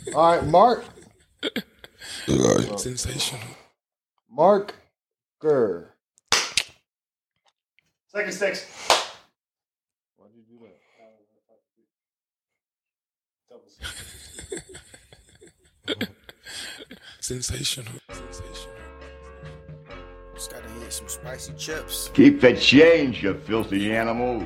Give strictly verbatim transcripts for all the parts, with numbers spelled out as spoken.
All right, Mark. Right. Sensational. Mark Gurr. Second six. Why'd you do that? Sensational. Sensational. Just gotta eat some spicy chips. Keep the change, you filthy animal.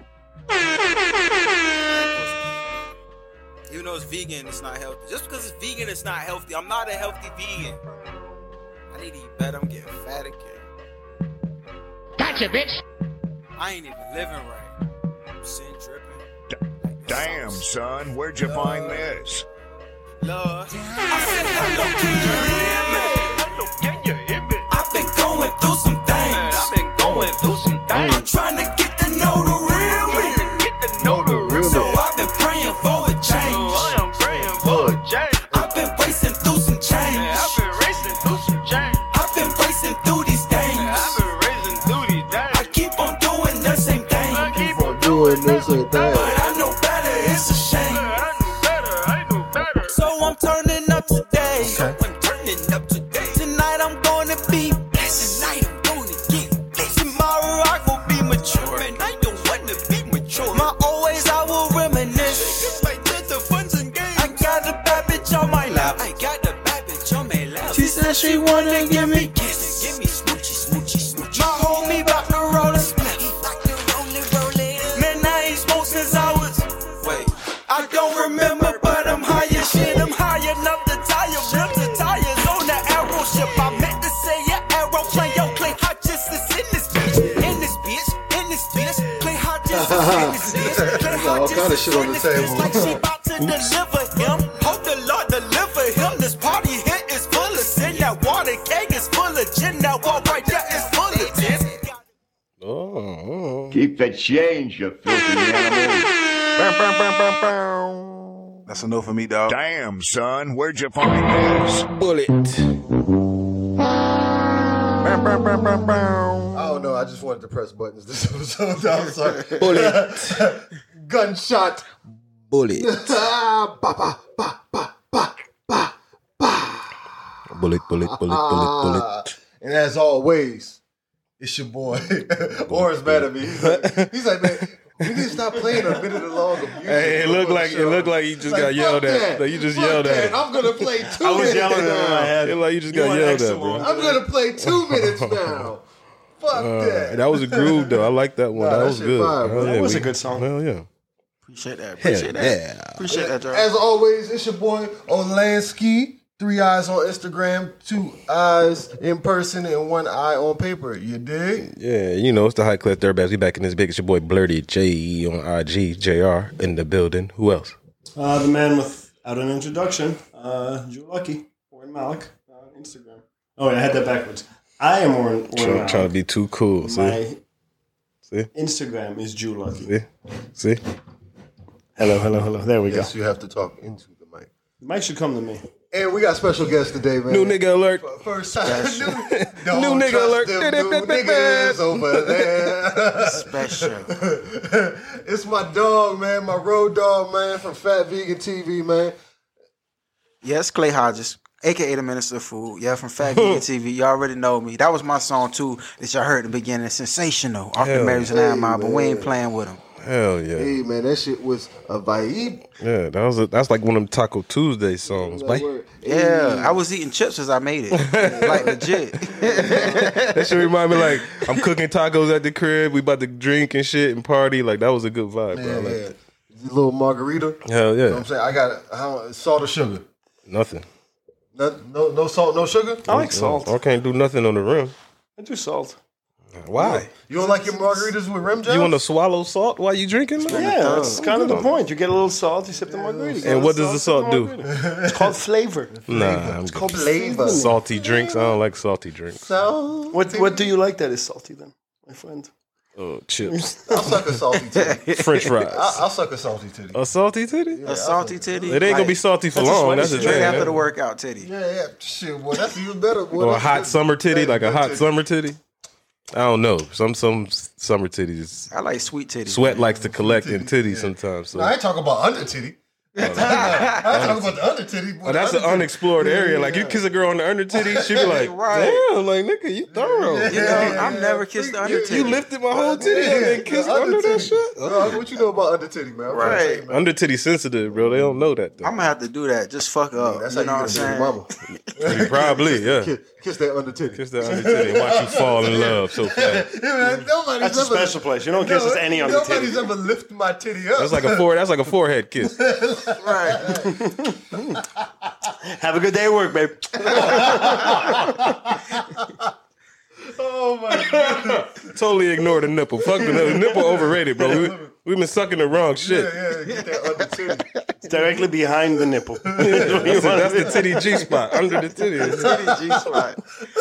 Even though it's vegan, it's not healthy. Just because it's vegan, it's not healthy. I'm not a healthy vegan. I need to eat better. I'm getting fat again. Gotcha, bitch. I ain't even living right. I'm sitting dripping. Like Damn, sauce. son, where'd you Lord. find this? Lord. I said, hello, can you hear me? Hello, can you hear me? I've been going through some things. I've been going through some things. I'm trying to get to know the real me. Get to know the real me. So I've been praying for a change. I am praying for a change. I've been racing through some change. I've been racing through some change. I've been racing through these things. I've been racing through these days. I keep on doing the same thing. I keep on Doing this or that. But I know better, it's a shame. I know better, I know better. So I'm turning up today. So I'm turning up today. Tonight I'm gonna be blessed. Tonight I'm gonna get blessed. Tomorrow I will be mature. Man, I don't wanna be mature. My always I will reminisce. I got a bad bitch on my lap. I got a bad bitch on my lap. She said she wanna give me kisses. Give me smoochy, smoochy, smoochy. My homie bout to roll a split. Man, I ain't smoked since I was. Wait, I don't remember, but I'm high as shit. I'm high enough to tire rims and tires on the arrow ship. I meant to say yeah, aeroplane, yo, Clay Hodges is in this bitch, in this bitch, in this bitch. Clay Hodges is in this bitch. Clay Got all Hodges kind of is shit on in the this bitch. table. Like she about to deliver him. Hope the Lord deliver him. This party here is full of sin. That water keg is full of gin. That wall right there is full of gin. Oh. Keep the change, you filthy animal. That's a no for me, dog. Damn, son, where'd you find this? Bullet. I don't know. I just wanted to press buttons this episode. I'm sorry. Bullet. Gunshot. Bullet. Ah, ba, ba, ba, ba, ba, ba, ba. Bullet, bullet, bullet, bullet, bullet. And as always, it's your boy. Orange mad at me. He's like, he's like, man, we need to stop playing a minute long of music. Hey, it looked like it looked like you just Like, got yelled fuck at. that. Like you just Fuck yelled at that. him. I'm gonna play two I was minutes yelling at him in my now. head. It like you just You got want yelled extra at, bro. long? I'm gonna play two minutes now. Fuck Uh, that. that was a groove though. I like that one. Nah, that, that was shit good. fire, bro. Hell That yeah, was a we- good song. Hell yeah. Appreciate that. Hell Appreciate that. yeah. Appreciate that, y'all. As always, it's your boy Olansky. Three eyes on Instagram, two eyes in person, and one eye on paper. You dig? Yeah, you know, it's the High Class Dirtbags. We back in this big. It's your boy Blurty J on I G, J R in the building. Who else? Uh, the man without an introduction, uh, Drew Lucky, Oren Malik on Instagram. Oh, wait, I had that backwards. I am Oren, Oren Trying, Malik. trying to be too cool. See? My See? Instagram is Drew Lucky. See? See? Hello, hello, hello. There we Yes, go. you have to talk into the mic. The mic should come to me. And we got special guests today, man. New nigga alert. First time. new, New nigga trust alert. them new niggas over there. Special. It's my dog, man. My road dog, man, from Fat Vegan T V, man. Yes, Clay Hodges, a k a the Minister of Food. Yeah, from Fat Vegan T V. You already know me. That was my song, too, that y'all heard in the beginning. Sensational. Off the Hell Marys and yeah, Iron but we man. ain't playing with them. Hell yeah. Hey, man, that shit was a vibe. Yeah, that was a, that's like one of them Taco Tuesday songs, That boy. word. Yeah, I was eating chips as I made it. Like, legit. That shit remind me like I'm cooking tacos at the crib. We about to drink and shit and party. Like that was a good vibe, bro. I Yeah, like yeah. it. Little margarita. Hell You know what yeah. I'm saying? I got how, salt or sugar. Nothing. No, no, no salt, no sugar. I like salt. I can't do nothing on the rim. I do salt. Why? You don't like your margaritas with rim job? You want to swallow salt while you drinking? Man? Yeah, that's kind of the point. You get a little salt, you sip the margarita. Get a And what little does the salt do? sip the margarita. It's called flavor. Nah, I'm It's good. called Flavor. Salty drinks. I don't like salty drinks. So What What do you like that is salty then, my friend? Oh, chips, I'll suck a salty titty. French fries. I'll, I'll suck a salty titty. A salty titty? A salty titty. It ain't gonna be salty for long. That's a Straight thing. after the workout titty. Yeah, yeah. Shit, boy, that's even better. Boy. Or a That's hot good. summer titty, That's like a good hot titty. summer titty. I don't know. Some some summer titties. I like sweet titty. Sweat likes to collect in titties sometimes. So No, I ain't talking about under titty. I talk about the under titty. Boy, Oh, that's the an under unexplored area. Like, you kiss a girl on the under titty, she be like, Right. damn, like, nigga, you thorough. You know, I've never kissed the under You, titty. you lifted my whole titty and then kissed the under that titty. shit? Bro, what you know about under titty, man? I'm trying to Right. tell you, man. Under titty sensitive, bro. They don't know that, though. I'm gonna have to do that. Just fuck up. That's you know how what you I'm get a saying? baby mama. Probably, yeah. Kiss, kiss that under titty. Kiss that under titty and watch you fall in love so fast. Yeah, man, nobody's That's a ever, special place. You don't kiss no, just any under Nobody's titty. ever lifted my titty up. That's like a fore, That's like a forehead kiss. Right. Have a good day at work, babe. Oh my god. Totally ignore the nipple. Fuck the nipple. The nipple overrated, bro. We, we've been sucking the wrong shit. Yeah, yeah, get that under titty. It's directly behind the nipple. That's, the, that's the titty G spot. Under the titty. Titty G-spot.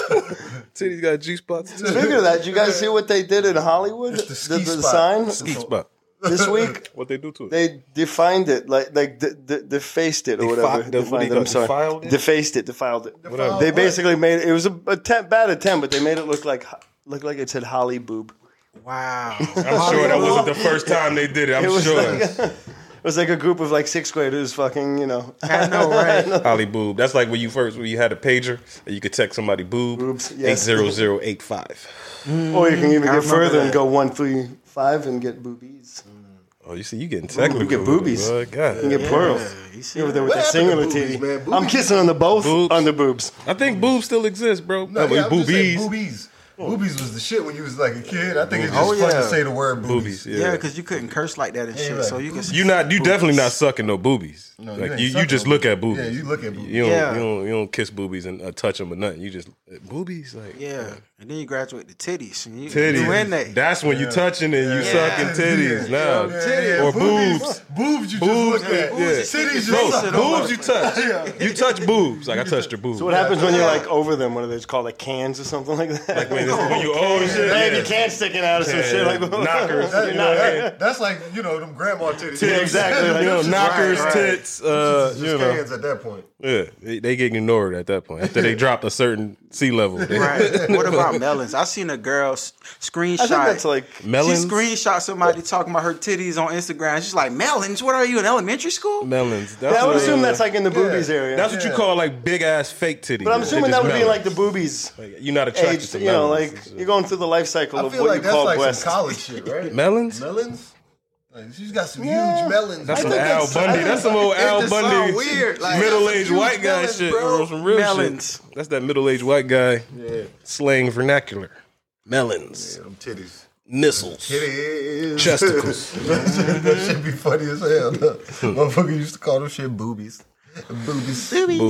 Titty's got G spots too. Speaking of that, did you guys see what they did in Hollywood? It's the ski the, the spot. sign Ski spot. this week. What they do to it? They defined it, like like de- de- defaced it or Defi- whatever. the- what do you Defined it, call I'm it? sorry. Defiled it? Defaced it, defiled it. Defiled They what? basically made it. It was a, a te- bad attempt, but they made it look like look like it said Holly boob. Wow. I'm sure that wasn't the first time they did it. I'm It was sure. like it was like a group of like sixth graders, fucking, you know. I know, right? Holly boob. That's like when you first when you had a pager and you could text somebody boob Boobs, eight yes. zero zero eight five. Or you can even I get remember further and that. go one three five and get boobies. Oh, you see, you getting technical. You get boobies. Oh, God. You can get plural. You see You over there with What that happened to singular boobies, titty. man? I'm Boobies- kissing on the both Boobs. on the boobs. I think boobs still exist, bro. No, Oh, yeah, I'm just saying boobies. boobies. Boobies was the shit when you was like a kid. I think it's just Oh, fun yeah. to say the word Boobies. boobies. Yeah. Yeah, because you couldn't curse like that and shit. right. So you can. You not you definitely not sucking no boobies. No, you like ain't you, you sucking just no look at boobies. boobies. Yeah, you look at boobies. You don't Yeah. you don't you don't kiss boobies and uh, touch them or nothing. You just uh, boobies like Yeah, and then you graduate to titties. And you, titties. You in there. That's when you touching and you Yeah. sucking titties. Yeah, Now yeah, yeah. or boobs. Boobs you Boobs, just look at. yeah. Titties you Bro, suck. boobs you touch. You touch boobs. Like I touched your boobs. So what happens when you're like over them? What are they called, like cans or something like that? Like when, when you old and shit. They have Yeah. your can sticking out or some Yeah, shit like that. knockers. That- You know what I mean? that- that's like, you know, them grandma titties. Tits. Exactly, like- you know, knockers, right. tits. Uh, Just you know, cans at that point. yeah, they, they get ignored at that point after they drop a certain sea level. They- Right. What about melons? I seen a girl s- screenshot. I think that's like Melons, She screenshot somebody talking about her titties on Instagram. She's like, melons? What are you, in elementary school? melons. That's yeah, I would what, assume uh, that's like in the boobies area. That's what you Yeah. call like big ass fake titties. but I'm They assuming just that would be melons. like the boobies Like, you're not attracted age. to You know, melons. like you're going through the life cycle I of feel what like you that's call like breasts. some college shit, right? melons. Melons? Like, she's got some Yeah. huge melons. That's I some think Al that's- Bundy. I That's some old It Al just Bundy, sound weird, like, middle-aged huge white guy melons, shit. bro. Or some real Melons. shit. That's that middle-aged white guy Yeah. slang vernacular. Melons, Yeah, them titties. nipples, Titties. chesticles. That shit be funny as hell. No. Motherfucker used to call them shit boobies. Boobies.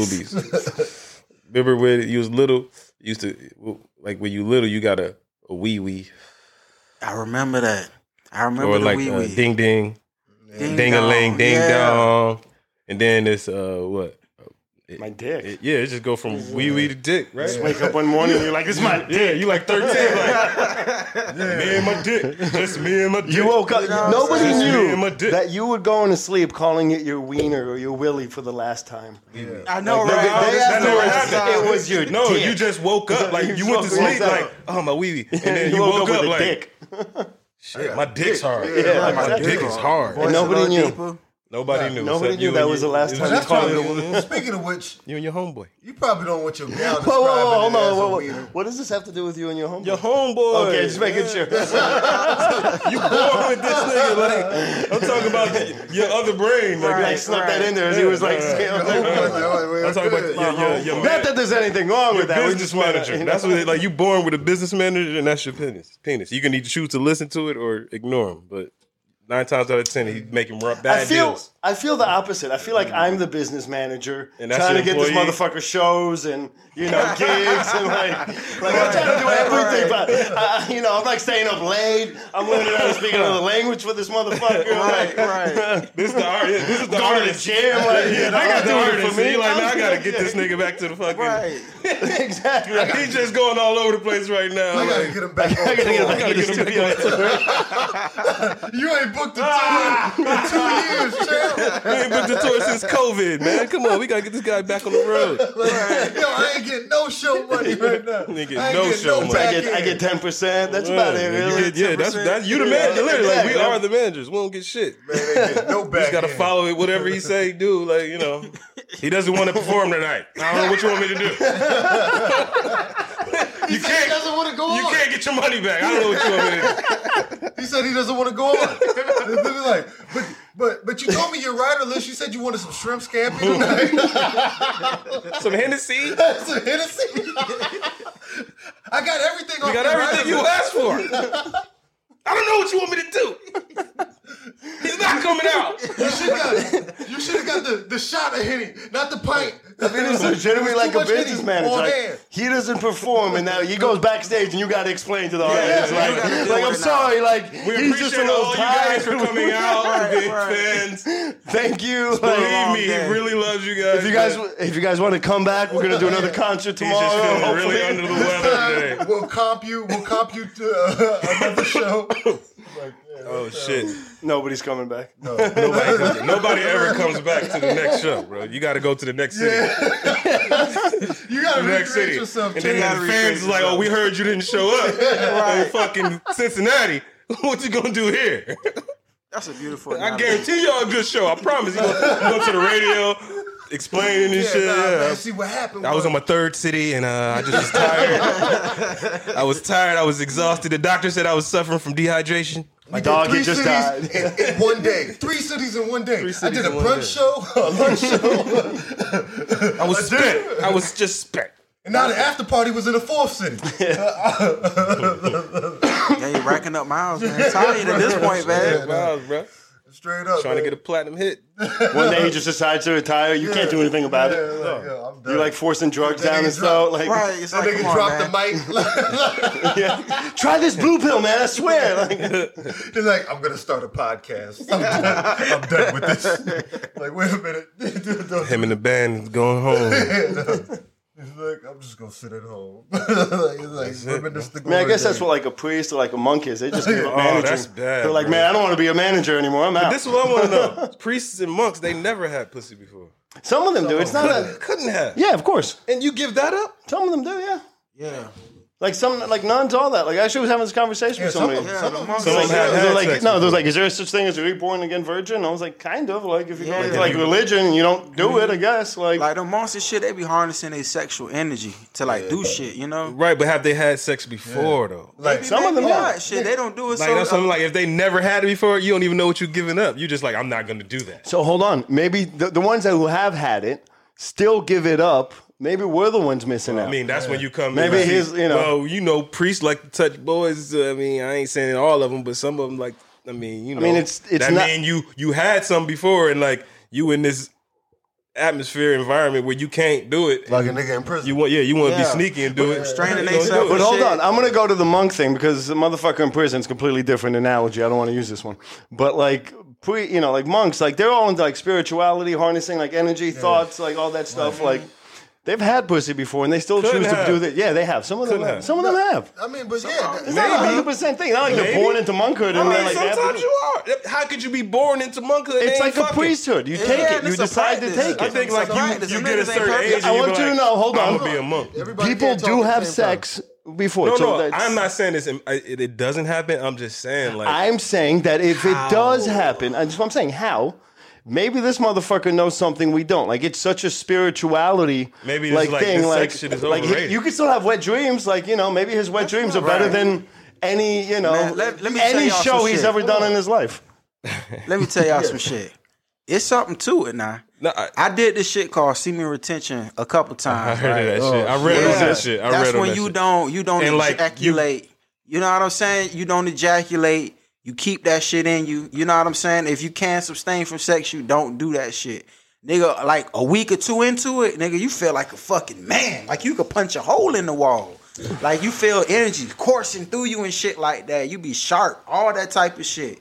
Boobies. Remember when you was little? You used to like when you little, you got a, a wee wee I remember that. I remember or the like wee uh, wee. ding ding, Ding ding a ling, dong. ding Yeah. dong, and then it's uh what? My dick. It, yeah, it just go from wee wee to dick, right? Just wake up one morning and you're like, "This is my dick." Yeah, you like thirteen, like me and my dick, just me and my dick. You woke up. You know what I'm Nobody saying? Just me and my knew dick. that you were going to sleep calling it your wiener or your willy for the last time. I know, Like, right? they- I they was asked That just never like, happened. It was your No, dick. you just woke up like you, You went to woke sleep up. like oh my wee wee, and then you, you woke, up, with a like dick. shit, my dick's hard. Yeah, my exactly. dick is hard. And nobody Voice a little knew. deeper. Nobody knew. Nobody except knew you that and was you- the last it time was you That's just called probably, it. speaking of which, you and your homeboy. you probably don't want your gal Whoa, describing whoa, whoa, hold it as on. a Whoa, whoa. wiener. What does this have to do with you and your homeboy? Your homeboy. Okay, just making sure. You born with this nigga. Like I'm talking about the, your other brain. Like, Like, Right, snuck right. that in there as he was like, Yeah. scaling. Like, wait, wait, I'm talking about good. your, your, your, Not that there's anything wrong with that. We business just wanna, manager. you know. That's what it, like you born with a business manager, and that's your penis. Penis. You can either choose to listen to it or ignore him. But nine times out of ten, he's making bad I feel deals. I feel the opposite. I feel like I'm the business manager And that's trying to your get this employee? motherfucker shows and you know gigs and like like I'm trying to do everything. But uh, you know I'm like staying up late. I'm learning how to speak another language for this motherfucker. Right, Like, right. This is the art. This is the going to the artist. gym. Like, Yeah, I got the doing it artist. for me. He like, like, man, I gotta get this nigga back to the fucking. Right. Exactly. He's just going all over the place right now. I gotta Like, get him back on I gotta get him tour. back gotta in the get him back studio. You ain't booked a tour in two years, champ. we ain't booked the tour since COVID, man. Come on, we gotta get this guy back on the road. Like, yo, I ain't getting no show money right now. Nigga get I ain't no getting show no money. I back get, I end. get ten percent. That's about it, Yeah, really. you get- yeah, that's that's you the manager. Literally, like, we Yeah. are the managers. We don't get shit. Man, they get no We back just gotta end. follow it, whatever he say, do. Like, you know, he doesn't want to perform tonight. I don't know what you want me to do. He You said he can't. doesn't want to go You on. can't get your money back. I don't know what you want me to do. He said he doesn't want to go on. They're like, but but but you told me your rider list. You said you wanted some shrimp scampi tonight. Some Hennessy. Some Hennessy. I got everything. You off got the everything rider you list. asked for. I don't know what you want me to do. He's not coming out. You should got you should have got the, the shot of Henny, not the pint. I mean, it's legitimately Too like a much Henny business manager. on Like, hand. he doesn't perform, and now he goes backstage, and you got to explain to the audience, yeah, like, you gotta deal like with I'm it now. sorry, like We he's just a appreciate little all you guys for tired. coming out, Right, big right. fans. Thank you. Like, Believe me, he day. really loves you guys. if you guys, but if you guys want to come back, we're gonna do another concert he's tomorrow. just feeling hopefully. really under the weather today. We'll comp you. We'll comp you to uh, another show. Oh shit! Nobody's coming back. Nobody, comes, nobody ever comes back to the next show, bro. You got to go to the next city. You gotta The next recreate city, yourself. and Champ. then the fans is like, "Oh, we heard you didn't show up in fucking Cincinnati. What you gonna do here?" That's a beautiful. I analogy. guarantee y'all a good show. I promise. You go, go to the radio, explaining and Yeah, shit. nah, Yeah. man, see what happened. I was on my third city and uh, I just was tired. I was tired. I was exhausted. The doctor said I was suffering from dehydration. My dog, three he just cities died. in, in one day. Three cities in one day. I cities did a in one brunch day. show, a lunch show, I was spent. I was just spent. and now the after party was in a fourth city. Yeah, you're racking up miles, man. Tired at this point, man. Wow, bro. Straight up, Trying to man. get a platinum hit. One day he just decides to retire. You can't do anything about Yeah, it. like, yo, I'm done. You're like forcing drugs That down nigga and stuff. Like, Right, it's that like, nigga come on, dropped man. the mic. yeah. Try this blue pill, man. I swear. Like, He's like, I'm gonna start a podcast. I'm done, I'm done with this. Like, wait a minute. Him and the band going home. He's like, I'm just gonna sit at home. like, he's like, reminisce the man, I guess glory that's days. what like a priest or like a monk is. They just give up Oh, managing. that's bad, They're like, bro. man, I don't want to be a manager anymore. I'm out. This is what I want to know. Priests and monks, they never had pussy before. Some of them do. It's not Couldn't, a. couldn't have. Yeah, of course. And you give that up? Some of them do. Yeah. Yeah. Like some, like nuns, all that. Like I actually was having this conversation Yeah, with some somebody. of them, Yeah, some the of them. monks- Some of Like, them had, they're had like, sex no, there's before. like, is there such thing as a reborn again virgin? I was like, kind of. Like if you go Yeah. into like religion and you don't do it, I guess. Like, Like the monks and shit, they be harnessing their sexual energy to like do shit, you know? Right, but have they had sex before, though? Like, some of them, Maybe yeah. not. Shit, they don't do it Like, so. that's something like, if they never had it before, you don't even know what you're giving up. You just like, I'm not going to do that. So hold on. Maybe the, the ones that who have had it still give it up. Maybe we're the ones missing out. I mean, that's when you come. Maybe and see- his, you know- Well, you know, priests like to touch boys. uh, I mean, I ain't saying all of them, but some of them like. I mean, you know. mean, it's- it's that not- mean you you had some before, and like you in this atmosphere environment where you can't do it. like a nigga in prison. You want, yeah, you want to Yeah. be sneaky and do it. Restraining You gonna themselves do But it. hold shit. on, I'm gonna go to the monk thing because the motherfucker in prison is a completely different analogy. I don't want to use this one, but like pre, you know, like monks, like they're all into like spirituality, harnessing like energy, thoughts, like all that stuff. Like they've had pussy before and they still Couldn't choose have. to do that. Yeah, they have. Some of them Couldn't have. have. Some of them have. I mean, but yeah, It's not a hundred percent thing. Not like Maybe. they're born into monkhood I and mean, they're like that. sometimes you are. How could you be born into monkhood? and It's ain't like a fucking? priesthood. You take Yeah, it. You it's a decide to practice. take I it. think like Practice. you, you The get a niggas ain't certain perfect. age. I and you want be you to like, know, hold I'm on. gonna be a monk. everybody People can't talk do at the have same time. sex before. No, so no, that's- I'm not saying this. I- It, it doesn't happen. I'm just saying like. I'm saying that if it does happen, that's what I'm saying. How? Maybe this motherfucker knows something we don't. Like it's such a spirituality, Maybe this, like like, thing. this Like, sex shit is like he- overrated. you can still have wet dreams. Like you know, maybe his wet dreams are better right. than any you know Man, let- let me tell any y'all show some he's shit. ever done in his life. Let me tell y'all some shit. It's something to it now. No, I- I did this shit called semen retention a couple I times. heard right? of that shit. I read Yeah. on that shit. I That's read on when that you shit. don't you don't And, like, ejaculate. You, know what I'm saying? You don't ejaculate. You keep that shit in you. You know what I'm saying? If you can't abstain from sex, you don't do that shit. Nigga, like a week or two into it, nigga, you feel like a fucking man. Like you could punch a hole in the wall. Like you feel energy coursing through you and shit like that. You be sharp, all that type of shit.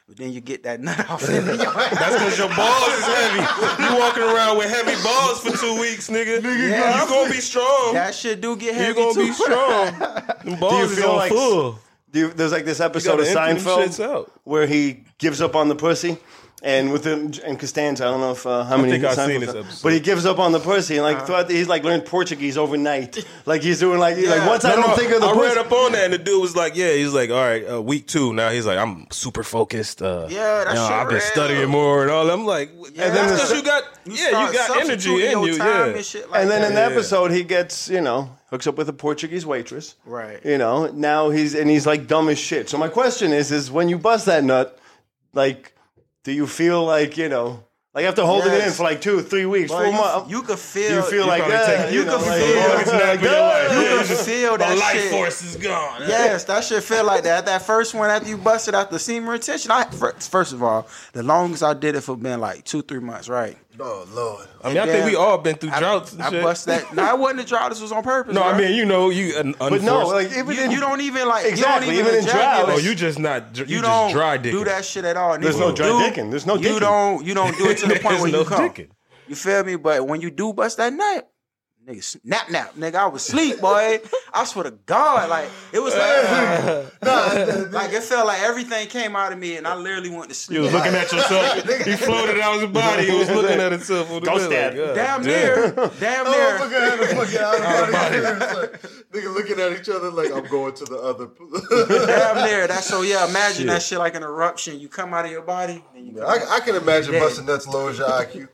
but then you get that nut off in your ass. That's because your balls is heavy. You walking around with heavy balls for two weeks, nigga. nigga Yeah. you gonna be strong. That shit do get You heavy gonna too. be strong. Them balls is feel on like- full. Do you, there's like this You episode gotta of empty them shits Seinfeld out. where he gives up on the pussy. And with him and Costanza, I don't know if uh, how many think I've Seinfeld- seen this episode. but he gives up on the pussy and like throughout the, he's like learned Portuguese overnight. Like he's doing like he's like once I No, don't no, think of the I pussy. read up on that, and the dude was like, "Yeah, he's like, all right, uh, week two now. He's like, I'm super focused. Uh, Yeah, that you know, shit I've been real. studying more and all. I'm like, Yeah. and then That's because you got, You yeah, start you got energy substituting in your you, time yeah. and shit like And then that. in the Yeah. episode, he gets, you know, hooks up with a Portuguese waitress. Right. You know, now he's, and he's like dumb as shit. So my question is, is when you bust that nut, like, do you feel like, you know, like after holding it in Yes. for like two, three weeks, Boy, four you, months, you could feel. do you feel like, probably yeah, take- you you know, can like, feel- yeah, longest nap of your life. You Yeah, can just- feel My that life shit. force is gone. Yes, that shit feel like that. That first one after you busted out the semen retention. I first, first of all, the longest I did it for been like two, three months, right? Oh Lord. I mean, I think we all been through droughts and I shit. bust that. No, it wasn't a drought. This was on purpose. No, I bro. mean, you know, you un- But no, unforced- like even you, in, you don't even like Exactly, You don't even, even in drought. ejaculate. oh, you just not, you, You, just don't dry dick. do that shit at all. There's Nigga, no you dry do- dicking. There's no You dicking. don't. You don't do it to the point There's where no you come. dicking. You feel me? But when you do bust that nut, nigga, snap, nap, nigga, I was asleep, boy. I swear to God, like it was like, like it felt like everything came out of me, and I literally went to sleep. You was looking at yourself. He floated out his body. He was looking at himself. On the Ghost bed, dad. like, damn God near, damn Oh, near. look at the fucking out of body. It's like, nigga looking at each other like I'm going to the other. Damn near. That's so yeah. Imagine that shit like an eruption. You come out of your body. And you come out. I, I can imagine Dead. busting nuts lowers your I Q.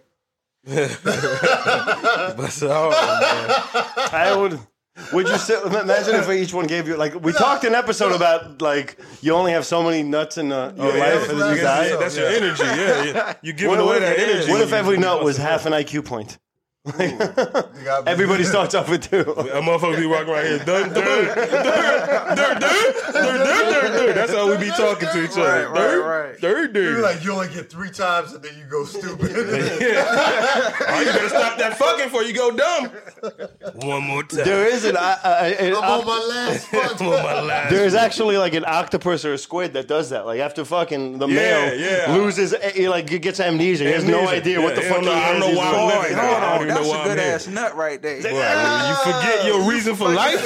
But so, man. I would. Would you still imagine if each one gave you like we talked an episode about like you only have so many nuts in uh, your Yeah, life that and was then you last die? episode. That's your energy. Yeah, yeah. You giving What, away what, that energy. what if when every you nut was bust half an I Q point? Nigga, I- Everybody starts off with two. A motherfucker be walking around here, dun, dun, dun, dun, dun, dun, dun, dun, dun. That's how we be talking to each other. Right, right, Dun, right. dun, dun. You're like you only get three times and then you go stupid. Oh, you better stop that fucking before you go dumb. One more time. There is an, uh, uh, an I'm on my last fuck. I'm on my last There's actually like an octopus or a squid that does that. Like after fucking the Yeah, male yeah. loses, he like gets amnesia. He has no Amnesia. idea what the Yeah, fuck he don't he know- I don't has. know He's why I'm like, living. Hold I don't on, even know that's why a I'm good here. ass nut right there. Boy, when you forget your reason for life.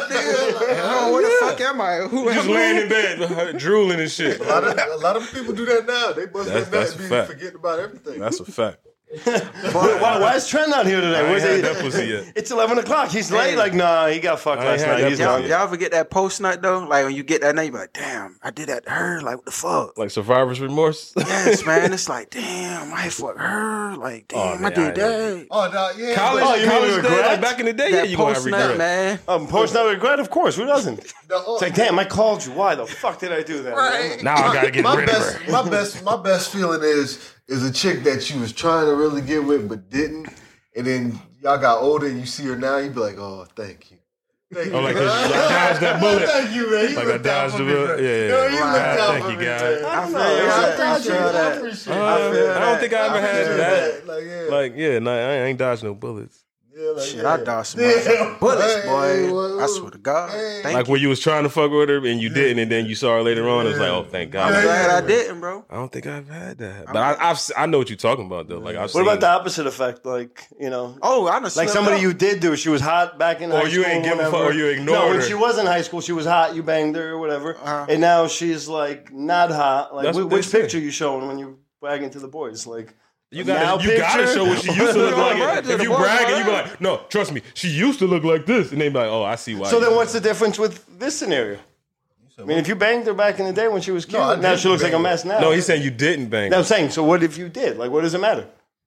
Oh, where the fuck am I? Who You am just I? laying in bed, drooling and shit. A lot, of, a lot of people do that now. They bust That's- that nut that's and a be fact. forgetting about everything. That's a fact. why, why is Trent not here today? I ain't Where's had he? that pussy yet. It's eleven o'clock. He's late. Hey. Like nah, he got fucked I ain't last had night. that He's pussy Y'all, not. y'all ever get that post nut though? Like when you get that nut, you be like, damn, I did that to her. Like what the fuck? Like survivor's remorse. Yes, man. It's like, damn, I fuck her. Like, damn, man, I did I that. Oh no, yeah. College, Oh, you mean college regret? days, like back in the day, yeah, That you gonna have post nut, regret. man. Um, post not regret, of course. Who doesn't? The- oh, It's like, damn, I called you. Why the fuck did I do that? Right. Now I gotta get my rid best, of her. my best, my best feeling is is a chick that you was trying to really get with but didn't, and then y'all got older and you see her now, you be like, oh, thank you. Thank you. Oh, like, 'cause you like dodged that bullet. Thank you, man. You Like I looked out dodged for the me, bullet. man. Yeah, yeah, Yo, yeah. you Right. looked out Thank for you, me, guys. man. I don't know. Yeah, I I appreciate it. I that. appreciate Uh, it. I don't think I ever had appreciate that. Like, yeah. Like, yeah, nah, I ain't dodged no bullets. Yeah, like, Shit, yeah. I dodged some Yeah. motherfucking bullets, Hey, boy. well, I swear to God. hey. Thank Like you. when you was trying to fuck with her and you didn't, and then you saw her later on. It was like, oh, thank God. I'm Yeah. glad I didn't, bro. I don't think I've had that, but I, I've I know what you're talking about though. Like I've What seen. about the opposite effect? Like, you know, Oh, I done like slipped somebody up. you did do. She was hot back in Or high you school. ain't give a whatever. fuck, or you ignored No, when her. she was in high school, she was hot. You banged her or whatever. Uh-huh. And now she's like not hot. Like, That's wh- what they which say. picture you showing when you bragging to the boys? Like, You now gotta, you gotta picture? show what she used to look No, like. right, If the you boys bragging, are you be right. like, no, trust me, she used to look like this, and they be like, oh, I see why. so you- then what's the difference with this scenario? I mean, if you banged her back in the day when she was cute, No, I now didn't she looks like a bang her. mess now. No, he's saying you didn't bang. Now I'm saying, so what if you did? Like, what does it matter?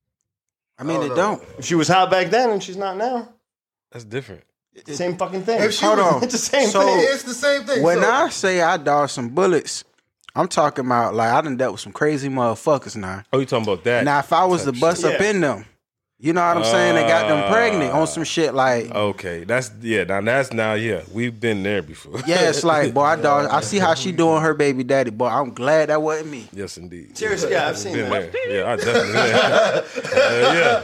I mean, Oh, it no. don't. If she was hot back then and she's not now, That's different. same fucking thing. If she Hold was- on. It's the same So- thing. It's the same thing. When So- I say I dodged some bullets, I'm talking about like I done dealt with some crazy motherfuckers now. Oh, you talking about that? Now, if I was to Type bust shit. up in them, you know what I'm saying? They got them pregnant Ah. on some shit like, Okay, that's yeah. Now that's now yeah. We've been there before. yeah, it's like, boy, I dodged. I see how she doing her baby daddy, boy. I'm glad that wasn't me. Yes, indeed. Seriously, yeah, I've seen Been that. there. Yeah, I definitely. uh, yeah.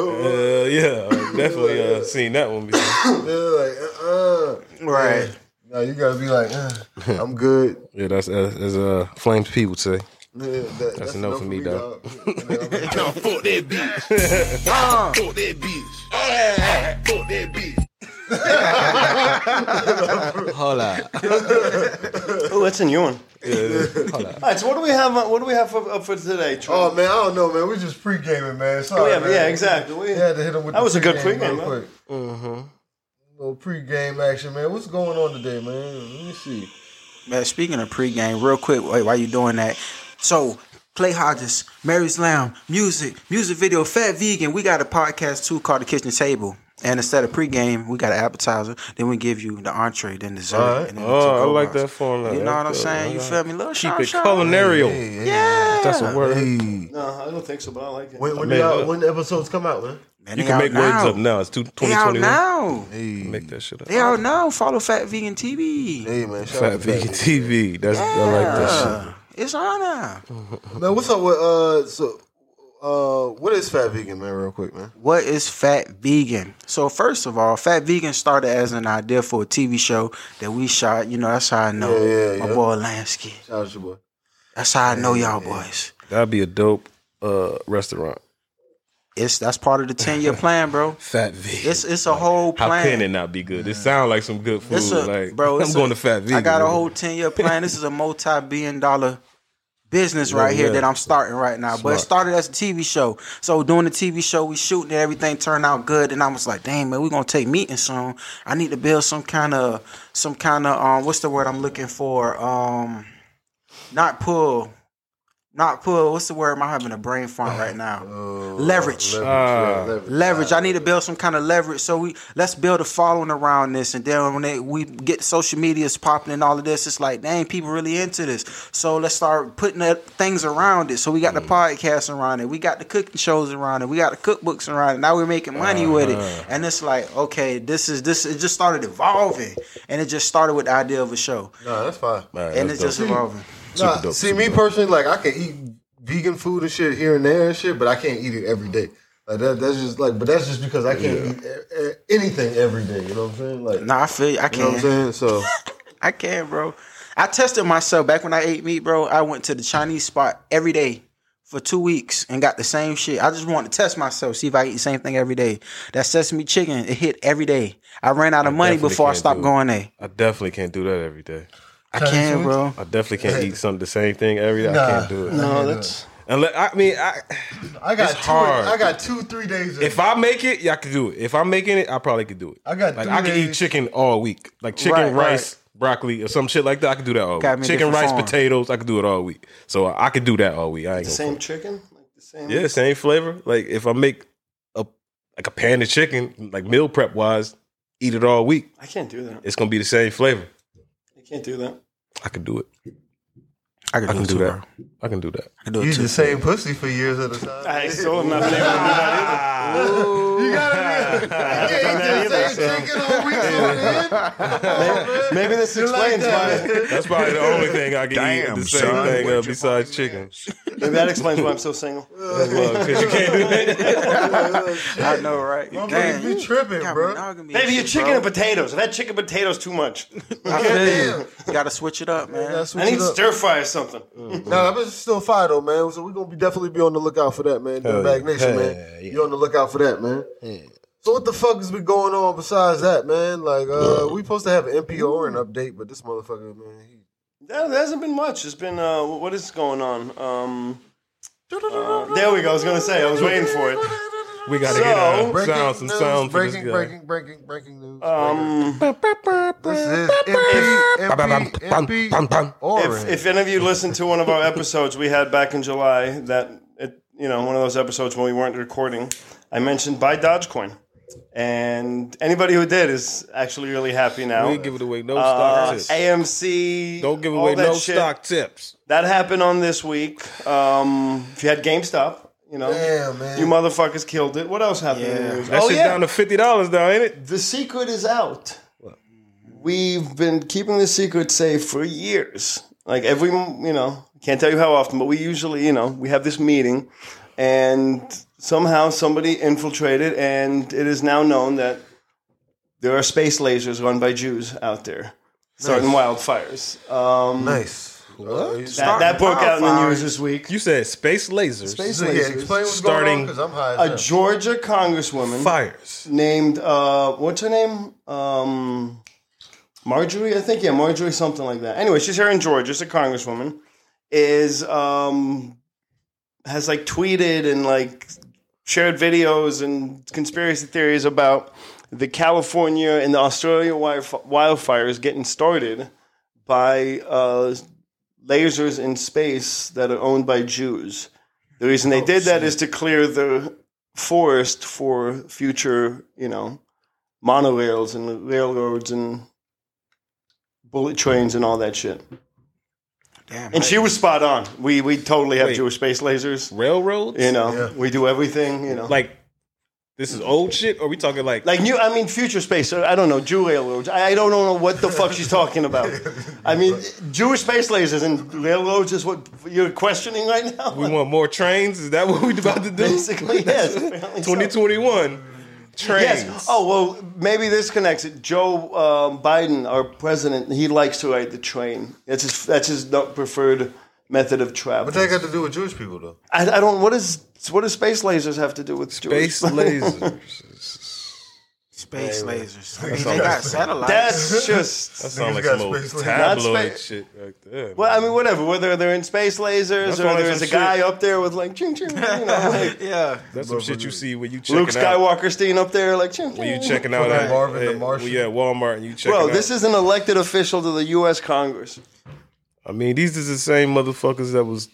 Uh, yeah, I definitely uh, seen that one before. They're like, uh, uh. Right. No, you gotta be like, uh, I'm good. Yeah, that's as, as uh, Flames P would say. Yeah, that, that's, That's enough for me, dog. dog. Fuck that bitch. Fuck that bitch. Fuck that bitch. Hold on. Oh, that's a new one. Yeah, it is. All right, so what do we have? uh, What do we have for, up for today? Troy? Oh man, I don't know, man. We're just pre-gaming, man. Sorry, Oh, yeah, man. yeah, exactly. We- We had to hit him with That the was a good pregame pregame, real man. quick. Mm-hmm. Little pre-game action, man. What's going on today, man? Let me see. Man, speaking of pregame, real quick, wait, while you doing that, so Clay Hodges, Mary's Lamb, music, music video, Fat Vegan. We got a podcast too called The Kitchen Table. And instead of pregame, we got an appetizer. Then we give you the entree, then dessert. All right. And then Oh, I to-go like box. that format. You know what I'm That's saying? good. You I feel like me? Little Keep shine, it shine. culinarial. Hey, hey, Yeah. That's a word. Hey. No, I don't think so, but I like it. When, when, I mean, y'all- look. when the episodes come out, man? Man, You they can out make now. words up now. It's two- They out 2021. now. Hey, Make that shit up. They out now. Follow Fat Vegan T V. hey man. Shout out Fat to Vegan T V. That's I like that shit. Yeah. It's on now. Man, what's up with uh? So, uh, what is Fat Vegan, man? Real quick, man. What is Fat Vegan? So first of all, Fat Vegan started as an idea for a T V show that we shot. You know, that's how I know Yeah, yeah, my yeah. boy Lansky. Shout out to your boy. That's how I know y'all boys. That'd be a dope uh, restaurant. It's that's part of the ten year plan, bro. Fat Vegan. It's it's a whole How plan. can it not be good? It sounds like some good food. It's a, like, bro, I'm it's going a- to Fat Vegan. I got a man. whole ten year plan. This is a multi billion dollar business Yeah, right here yeah. that I'm starting right now. But Smart. it started as a T V show. So doing the T V show, we shooting it, everything turned out good, and I was like, dang man, we're gonna take meetings soon. I need to build some kind of some kind of um what's the word I'm looking for? Um not pull. Not pull. What's the word? I'm having a brain fart right now. Leverage. Leverage, Ah. yeah, leverage. Leverage. I need to build some kind of leverage. So we let's build a following around this, and then when they, we get social medias popping and all of this, it's like, dang, people really into this. So let's start putting that, things around it. So we got the podcast around it, we got the cooking shows around it, we got the cookbooks around it. Now we're making money with it, and it's like, okay, this is this. It just started evolving, and it just started with the idea of a show, Nah, that's fine. All right, and that's it's just dope. evolving. Nah, Super dope, see, super me dope. personally, like I can eat vegan food and shit here and there and shit, but I can't eat it every day. Like that, that's just like, but that's just because I can't eat e- e- anything every day. You know what I'm saying? Like, Nah, I feel you. I you know what I'm can't. saying? So, I can, bro. I tested myself back when I ate meat, bro. I went to the Chinese spot every day for two weeks and got the same shit. I just wanted to test myself, see if I eat the same thing every day. That sesame chicken, it hit every day. I ran out of money definitely before I can't stopped do it. going there. I definitely can't do that every day. I Chinese can, food? bro. I definitely can't eat some the same thing every day. Nah. I can't do it. No, that's Unless, I mean, I, I got It's two. hard. I got two, three days. Of, if I make it, yeah, I can do it. If I'm making it, I probably could do it. I got like three I can eat days. chicken all week, like chicken, Right, right. rice, broccoli, or some shit like that. I can do that all Got week. me a Chicken, different rice, form. potatoes. I can do it all week. So I could do that all week. I ain't the gonna same fuck. chicken. Like the same. Yeah, same flavor. Like if I make a like a pan of chicken, like meal prep wise, eat it all week. I can't do that. It's gonna be the same flavor. I can't do that. I can do it. I can, I can it do too, that. bro. I can do that. I can do you it too. the same pussy for years at a time. I still have not been able to do that You gotta be. You can't eat the same chicken all week on end. Come on, man. Maybe this You like explains that? why. That's probably the only thing I can eat. Damn, The same son. thing uh, Where'd you besides find chicken. Maybe that explains why I'm so single. Because you can't do that. I know, right? Motherfuckers Damn. be tripping, Got bro. monogamy Maybe and you shit, chicken bro. and potatoes. I've had chicken and potatoes too much. I feel you. You gotta switch it up, man. Yeah, switch I need it up. stir fry or something. Nah, but it's still fire though, man. So we're gonna be definitely be on the lookout for that, man. Hell Back yeah. Nation, Hell man. yeah. You on the lookout for that, man. So what the fuck has been going on besides that, man? Like, uh, we supposed to have an N P R an update, but this motherfucker, man, he. There, there hasn't been much. It's been uh, what is going on? Um, uh, there we go. I was gonna say. I was waiting for it. We got to So- get uh, Breaking sound, some news, sound for breaking, this guy. breaking, breaking, breaking news. Um, this is M P, M P, M P, If- Orange. if, if any of you listened to one of our episodes we had back in July, that it, you know, one of those episodes when we weren't recording, I mentioned buy Dogecoin, and anybody who did is actually really happy now. We ain't give it away no Uh, stock tips. A M C. Don't give all away that no shit. stock tips. That happened on this week. Um, if you had GameStop, you know, Damn, man. you motherfuckers killed it. What else happened in the Yeah. news? That oh shit yeah, down to fifty dollars now, ain't it? the secret is out. We've been keeping the secret safe for years. Like every, you know, can't tell you how often, but we usually, you know, we have this meeting, and somehow somebody infiltrated, and it is now known that there are space lasers run by Jews out there. starting wildfires. Um, nice. What? That, that broke out in the news this week. You said space lasers. Space Yeah, lasers. explain what's Starting going on because I'm high. A as hell. Georgia congresswoman fires. named uh, what's her name? Um, Marjorie, I think. Yeah, Marjorie, something like that. Anyway, she's here in Georgia. She's a congresswoman. Is um, has like tweeted and like shared videos and conspiracy theories about the California and the Australia wildf- wildfires getting started by uh, lasers in space that are owned by Jews. The reason they Oh, did that shit. is to clear the forest for future, you know, monorails and railroads and bullet trains and all that shit. Damn. And she was spot on. We we totally have Wait. Jewish space lasers. Railroads? You know, Yeah. we do everything. You know, Like, this is old shit? Or are we talking like... like new. I mean, future space. I don't know, Jew railroads. I, I don't know what the fuck she's talking about. I mean, Jewish space lasers and railroads is what you're questioning right now. we want more trains? Is that what we about to do? Basically, yes. apparently so. twenty twenty-one. Trains. Yes. Oh well, maybe this connects it. Joe um, Biden, our president, he likes to ride the train. That's his. That's his preferred method of travel. What that got to do with Jewish people though? I, I don't. What is what does space lasers have to do with Space Jewish? lasers. Space lasers. I mean, That's they all got that- satellites. That's just. That sounds like got some old space lasers. tabloid Not spa- shit right there. Well, I mean, whatever. Whether they're in space lasers That's or all like there's a some guy shit. up there with like ching ching, you know, like yeah. That's some shit you see when you checking Luke out. Skywalker steam up there, like ching When you ching. checking out Like at, Marvin the at- Martian. when you at Walmart and you checking Bro, out. this is an elected official to the U S Congress. I mean, these is the same motherfuckers that was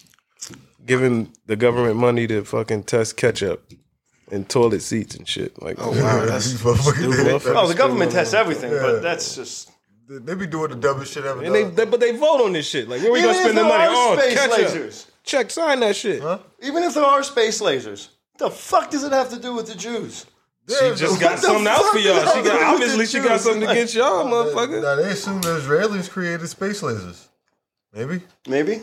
giving the government money to fucking test ketchup and toilet seats and shit. Like, oh Wow, that's These motherfuckers, they- Oh, the government tests everything, Yeah. but that's just. they, they be doing the dumbest shit ever. And they, done. they, but they vote on this shit. Like, where we Even gonna if spend the there money? are Oh, space ketchup. lasers. Check, sign that shit. Huh? Even if there are space lasers, what the fuck does it have to do with the Jews? She just got What the something else fuck for y'all. does She that got have to do obviously with she the got Jews? something against y'all, motherfucker. Now they assume the Israelis created space lasers. Maybe. Maybe.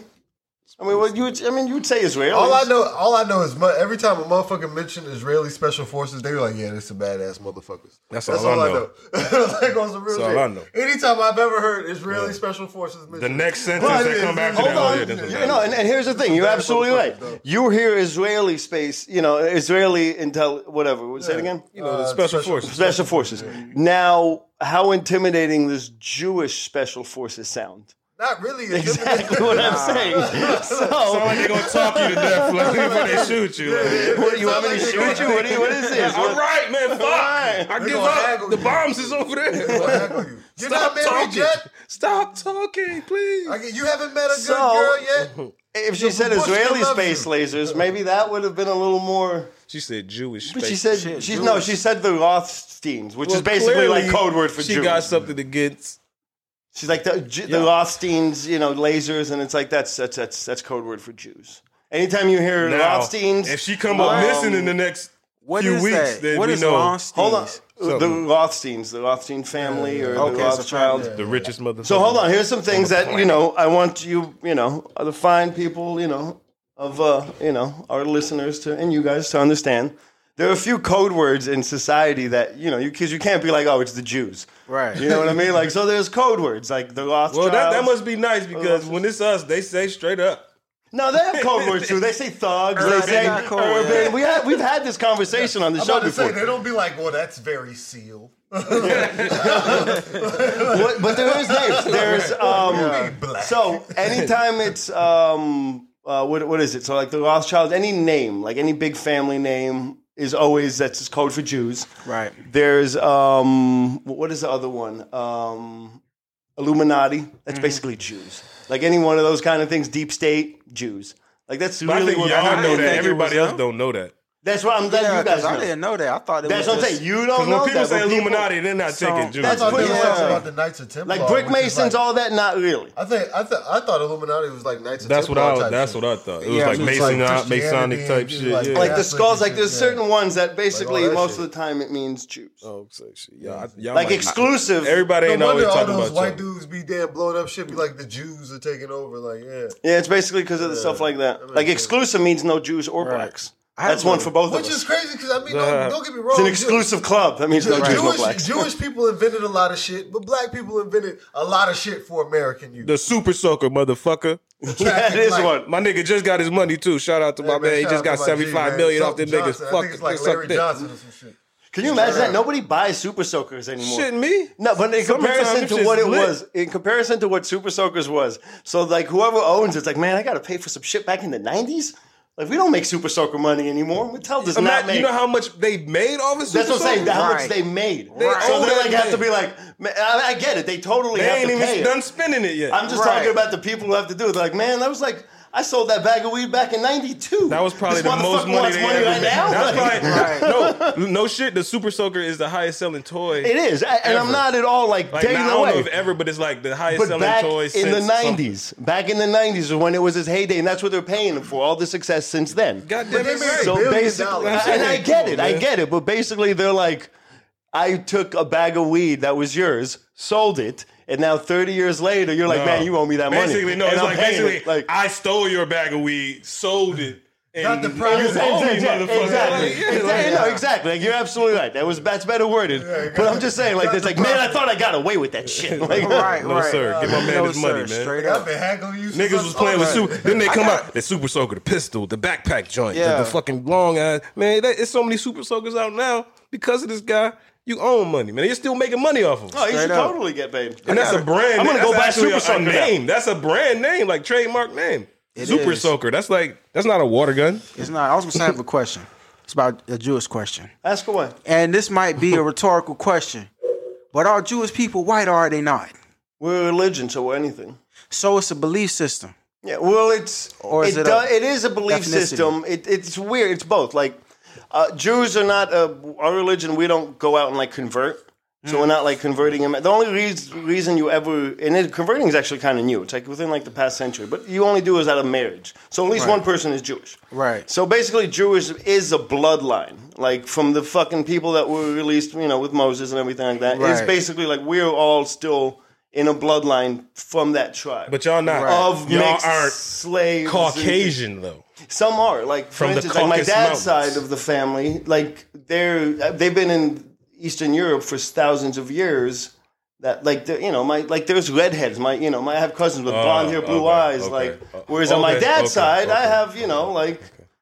I mean, what you would, I mean, you would say Israelis. All I know, all I know is mu- every time a motherfucker mentioned Israeli special forces, they were like, "Yeah, they're some badass motherfuckers." That's all I know. like on some real That's all shit. I know. Anytime I've ever heard Israeli special forces mentioned, The next sentence But- that come after Hold that, oh, on. yeah, this is You bad. know, and, and here's the thing. You're Bad absolutely motherfucker, right. though. You hear Israeli space, you know, Israeli intel, whatever. Say it again. You know, the Uh, special, special- forces. Special forces. Now, how intimidating does Jewish special forces sound? not really Exactly what I'm saying. Sound So, like they gonna talk you to death like, before they shoot you. Like, what, you want me to shoot you? What, do you- what is this? all What- right, man, fuck. right. I They give gonna up. haggle The you. bombs is over They're there. gonna haggle you. You're Stop not married talking. yet. Stop talking, please. I get, you haven't met a good So- girl yet. If she Yo, said Bush Israeli loves space you. lasers, maybe that would have been a little more. She said Jewish. But space. she said Shit, she Jewish. no, she said the Rothsteins, which Well, is basically clearly, like code word for she Jews. got something against. She's like the J- Yeah. the Rothsteins, you know, lasers, and it's like that's that's that's that's code word for Jews. Anytime you hear Now, Rothsteins, if she come up um, missing in the next What few is weeks, that? then What we is know Rothsteins? hold on, Something. the Rothsteins, the Rothstein family, or Okay, the so Rothschild. the richest motherfucker. So hold on, here's some things on the that you planet. know I want you, you know, the fine people, you know, of uh, you know, our listeners to and you guys to understand. There are a few code words in society that you know, you because you can't be like, oh, it's the Jews, Right. you know what I mean? Like, so there's code words like the Rothschild. Well, that, that must be nice because when it's us, they say straight up. No, they have code words too. They say thugs. Urban, They say not code, urban. yeah. We had, we've had this conversation on the I'm show about to say before. they don't be like, well, that's very seal. What- but there is names. There's um. Black. So anytime it's um, uh, what what is it? So like the Rothschild, any name, like any big family name, is always that's just code for Jews. Right. There's um, what is the other one? Um, Illuminati. That's basically Jews. Like any one of those kind of things. Deep state Jews. Like that's But I really think what y'all I know didn't that. think it Everybody was, else don't know that. That's what I'm glad Yeah, you guys 'cause I know. didn't know that. I thought it That's was what I'm just- saying. You don't Because know when people that, say but people- Illuminati, they're not So, taking Jews. that's I thought pretty- they were talking yeah. about the Knights of Templar. like brick which is masons, like- all that. Not really. I think I th- I thought Illuminati was like Knights of That's what Templar I. type That's shit. what I thought. It was Yeah, like it's Mason, like Masonic Christianity type and shit. like- yeah. Like the Catholic skulls, like and there's shit, certain ones that basically Like all that most shit. of the time it means Jews. Oh, so shit. Yeah, I- y'all Like might- exclusive. Everybody No ain't always wonder all talking those about white y'all. dudes be damn blowing up shit. Be like the Jews are taking over. Like yeah, Yeah, it's basically because of the stuff like that. that makes Like sense. exclusive means no Jews or Right. blacks. I That's have one a- for both of Which us. is crazy because I mean, Uh, don't, don't get me wrong. It's an Jew- exclusive club. That means no Jews, no Jewish, blacks. Jewish people invented a lot of shit, but black people invented a lot of shit for American youth. The super soaker, motherfucker. Yeah, it is Like- one. My nigga just got his money too. Shout out to Yeah, my man, man. He shout just out got to my G, seventy-five man. million off them Something niggas. Johnson. I Fuck, think it's like suck Larry dick. Johnson or some shit. Can you imagine that? Nobody buys Super Soakers anymore. Shitting me? No, but in Summertime, comparison them to shit's what it lit. was, in comparison to what Super Soakers was, so like whoever owns it's like, man, I got to pay for some shit back in the nineties. Like we don't make Super Soaker money anymore. Mattel does not Imagine, make. you know how much they made off of Super That's what I'm saying. Soaker? How much Right. they made. Right. So owe they like that have to man. be like, man, I, I get it. They totally They have ain't to pay even it. done spending it yet. I'm just Right. talking about the people who have to do it. They're like, man, that was like. I sold that bag of weed back in ninety-two. That was probably This the most motherfucker money wants they money ever right made. now. That's Like, probably no, no shit. The Super Soaker is the highest selling toy. It is, and Ever. I'm not at all like, Like, taking nah, I don't away. know if ever, but it's like the highest But selling back toy in since the some- nineties, back in the nineties was when it was his heyday, and that's what they're paying him for. All the success since then. God But damn they it, made right. So billion basically, dollars. and I get it, Come on, I man. get it. But basically, they're like, I took a bag of weed that was yours, sold it, and now thirty years later, you're like, No. man, you owe me that money. Basically, no, And it's I'm like paying basically, it. like I stole your bag of weed, sold it, and Got the price. you owe me, Exactly, motherfucker. exactly. Like, yeah, Exactly. like, No, exactly. Like, you're absolutely right. That was that's better worded. But I'm just saying, like, got it's the like, man, I profit. thought I got away with that shit. Like, Right, no, right. sir. Give my man No, his money, sir. man. Straight I've up. been haggling you. Niggas since was I playing with started. super. Then they come out the Super Soaker, the pistol, the backpack joint, the, Yeah. the fucking long ass. Man, that, it's so many Super Soakers out now because of this guy. You own money, man. You're still making money off of him. oh, you should Straight up. totally get paid. And that's a brand. I'm gonna that's go buy actually Super a, Soaker a now. name. That's a brand name, like trademark name. It Super is. Soaker. That's like that's not a water gun. It's not. I was gonna say I have a question. It's about a Jewish question, Ask away. and this might be a rhetorical question. But are Jewish people white or are they not? We're a religion, so we're anything. So it's a belief system. Yeah, well, it's Or is it, it do, a it is a belief ethnicity? system. It, it's weird. It's both. Like uh, Jews are not uh, our religion. We don't go out and like convert. So we're not like converting them. The only reason, reason you ever and it, converting is actually kind of new. It's like within like the past century. But you only do is out of marriage. So at least Right. one person is Jewish. Right. So basically, Jewish is a bloodline, like from the fucking people that were released, you know, with Moses and everything like that. It's Right. basically like we're all still in a bloodline from that tribe. But y'all not. of Y'all mixed aren't slaves, Caucasian though. some are like for From the instance, like my Caucasus dad's Mountains. side of the family, like they're they've been in Eastern Europe for thousands of years. That like the, you know my like there's redheads. My you know my I have cousins with Oh, blonde hair, blue okay, eyes. okay. Like Uh, whereas on my okay, dad's okay, side, I okay. have you know like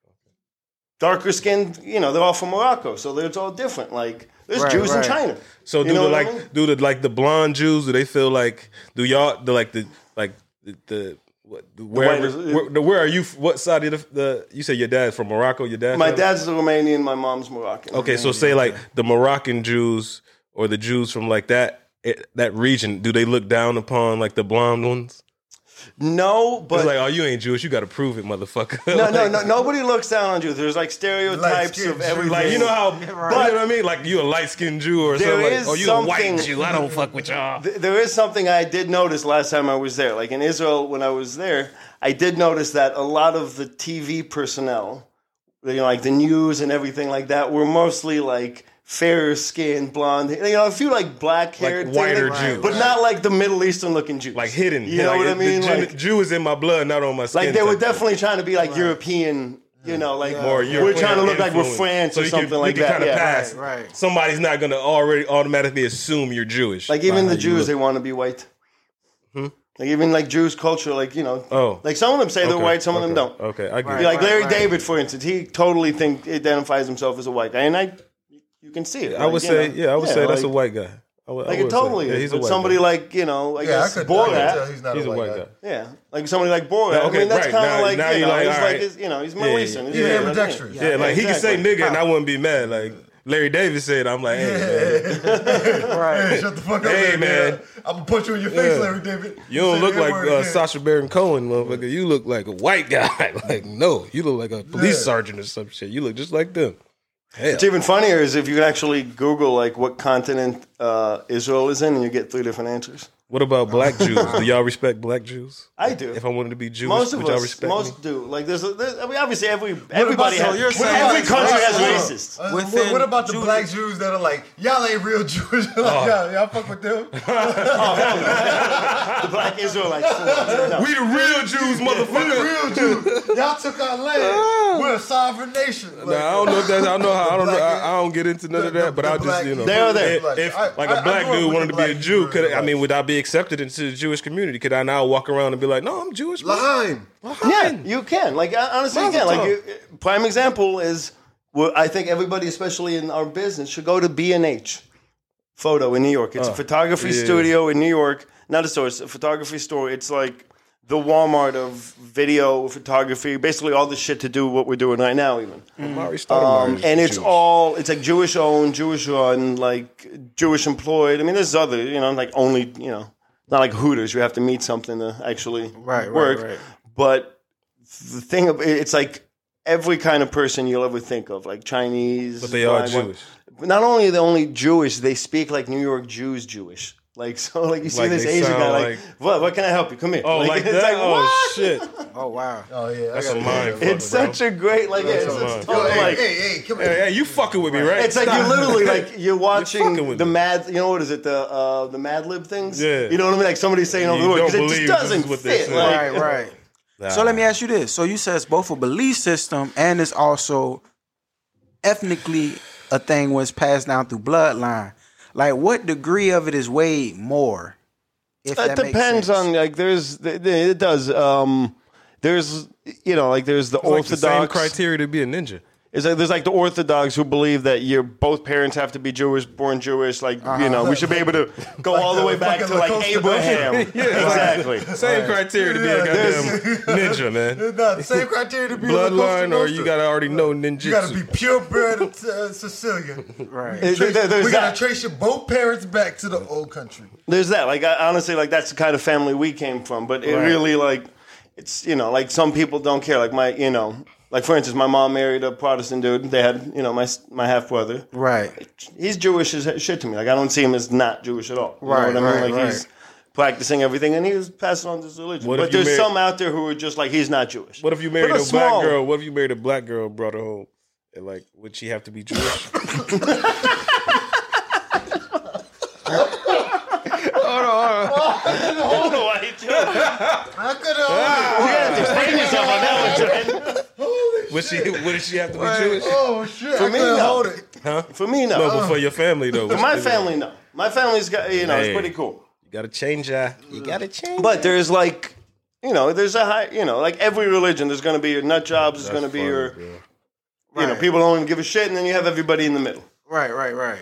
darker skinned. You know they're all from Morocco, so it's all different. Like there's Right, Jews in right. China. So You do know the what I like mean? do the like the blonde Jews? Do they feel like do y'all the like the like the, the what wherever white- where, the, where are you? What side of the, the you say your dad's from Morocco? Your dad? My dad's Romanian, my mom's Moroccan. Okay, so say like the Moroccan Jews or the Jews from like that it, that region. Do they look down upon like the blonde ones? No, It's but like, oh, you ain't Jewish. You got to prove it, motherfucker. no, no, Like- no. Nobody looks down on Jews. There's like stereotypes Light-skinned of Jews. everything. Like you know how, you know what I mean? Like you a light skinned Jew or There something. Like, is oh, you a white something- Jew. I don't fuck with y'all. Th- There is something I did notice last time I was there. Like in Israel, when I was there, I did notice that a lot of the T V personnel, you know, like the news and everything like that, were mostly like fair skinned, blonde, you know, a few like black haired, Like whiter Jews. but not like the Middle Eastern looking Jews, Like hidden. You know like, what I it- mean? The Jew, Like, Jew is in my blood, not on my skin. like they were type thing. definitely trying to be like European. You know, like More we're European trying to look like we're influence. France So or you something can, like you can that. kind of Yeah. pass. Right, right. Somebody's not gonna already automatically assume you're Jewish. Like even by the how you Jews, they look. want to be white. Like even like Jews culture, like you know, Oh. like some of them say they're Okay, white, some of them okay, don't. Okay, I get Right. it. Like Larry right. David, for instance, he totally think identifies himself as a white guy, and I, you can see it. I would like, you say, know. yeah, I would say that's a like- white guy. I would, I Like it would say. totally Yeah, is. he's a But white somebody guy. like you know, I Yeah, I guess could, I could tell Borat. he's not He's a white guy. Yeah, like somebody like Borat. Yeah, I okay, mean, that's right. kind of Now- like now you you know, like, he's all like right. his, you know, he's Yeah, Middle yeah, Eastern. yeah. He's Yeah, you know, ambidextrous. Yeah, like he could say exactly. nigga and I wouldn't be mad. Like Larry David said, I'm like, hey, man, Hey, shut the fuck up, Hey, man. man. I'm gonna punch you in your face, Yeah. Larry David. you don't Say look that like word uh, again. Sacha Baron Cohen, motherfucker. You look like a white guy. Like, no, you look like a police Yeah. sergeant or some shit. You look just like them. Hell. What's even funnier is if you could actually Google like what continent uh, Israel is in, and you get three different answers. What about black Jews? Do y'all respect black Jews? I do. If I wanted to be Jewish, Most of would y'all us, respect most me? do. Like, there's, a, there's, I mean, obviously, every everybody about- has. so you're saying every like- country uh, has uh, racists. Uh, Within what, what about the Jew- black Jews that are like, y'all ain't real Jewish? like, Oh. y'all, y'all fuck with them? Oh, hell no. The black Israelites. No. We the real Jews, We motherfucker. the real Jews. Y'all took our land. We're a sovereign nation. Like, Nah, I don't know if that's. I don't know how. I don't know. Black- I, I don't get into none of the- that. But the I just, black- you know, They are there. If, if, I- like I- a black I grew up dude with wanted the to be a black Jew, Hebrew could I, I Israelites. mean, would I be accepted into the Jewish community? Could I now walk around and be like, no, I'm Jewish? man. Line. Yeah, you can. Like, honestly, you Mazel can. Like, tov. you, prime example is, well, I think everybody, especially in our business, should go to B and H Photo in New York. It's a photography yeah. studio in New York. Not a store, it's a photography store. It's like the Walmart of video photography, basically all the shit to do what we're doing right now, even. Mari Stoudemire Um, is and it's Jewish. all, it's like Jewish owned, Jewish run, like Jewish employed. I mean, there's other, you know, like only, you know, not like Hooters. You have to meet something to actually Right, right, work. right. But the thing, of, it's like every kind of person you'll ever think of, like Chinese. But they are black, Jewish. Not only are they only Jewish, they speak like New York Jews Jewish. Like, so, like, you see Like this they Asian sound guy, like, like- what, what can I help you? Come here. Oh, like, it's that? like, oh what? shit! Oh wow. Oh, yeah. I That's gotta a get mind that. fuck. It's such a great, like, yeah, it's, That's it's a totally Yo, hey, like, hey, hey, come Hey, here. hey, you fucking with me, right? it's like you literally, like, you're watching fucking with the me. Mad, you know, what is it, the uh, the Mad Lib things? Yeah. You know what I mean? Like, somebody saying over You the word, don't because it believe just this is doesn't what they fit. say. Like, Right, right. Nah. So let me ask you this. So you said it's both a belief system and it's also ethnically a thing was passed down through bloodline. Like, what degree of it is weighed more? If It that makes depends sense? on, like, there's, th- th- it does. Um, there's, you know, like, there's the It's like the same Orthodox. criteria to be a ninja. It's like, there's like the Orthodox who believe that your both parents have to be Jewish, born Jewish. Like, you know, we should be able to go all the way back to like fucking Abraham. Yeah, Exactly. Same criteria to be a goddamn ninja, man. No, the same criteria to be Bloodline, on the or Costa you Nostra. gotta already know ninjutsu. You gotta be purebred uh, Sicilian. Right. There- Trace- there- there's we gotta that. trace your both parents back to the old country. There's that. Like, I, honestly, like, that's the kind of family we came from. But it Right. really, like, it's, you know, like, some people don't care. Like, my, you know, like, for instance, my mom married a Protestant dude. They had, you know, my my half brother. Right. He's Jewish as shit to me. Like, I don't see him as not Jewish at all. You Right, know what I mean? right, Like, right. he's practicing everything, and he was passing on this religion. What if but you there's married- some out there who are just like, he's not Jewish. What if you married But a a black small- girl? What if you married a black girl and brought her home? And like, would she have to be Jewish? I don't know why he chose. I could have. You have to explain yourself on that one, would she? Would she have to be Jewish? Oh shit! For I me, couldn't no. hold it. Huh? For me, no. No, but for your family though. For my family, no. My family's got, you know, Hey. it's pretty cool. you gotta change that. You gotta change. But there's like, you know, there's a high, you know, like every religion, there's going to be your nut jobs, there's going to be funny, your, bro. you know, Right. people don't even give a shit, and then you have everybody in the middle. Right, right, right.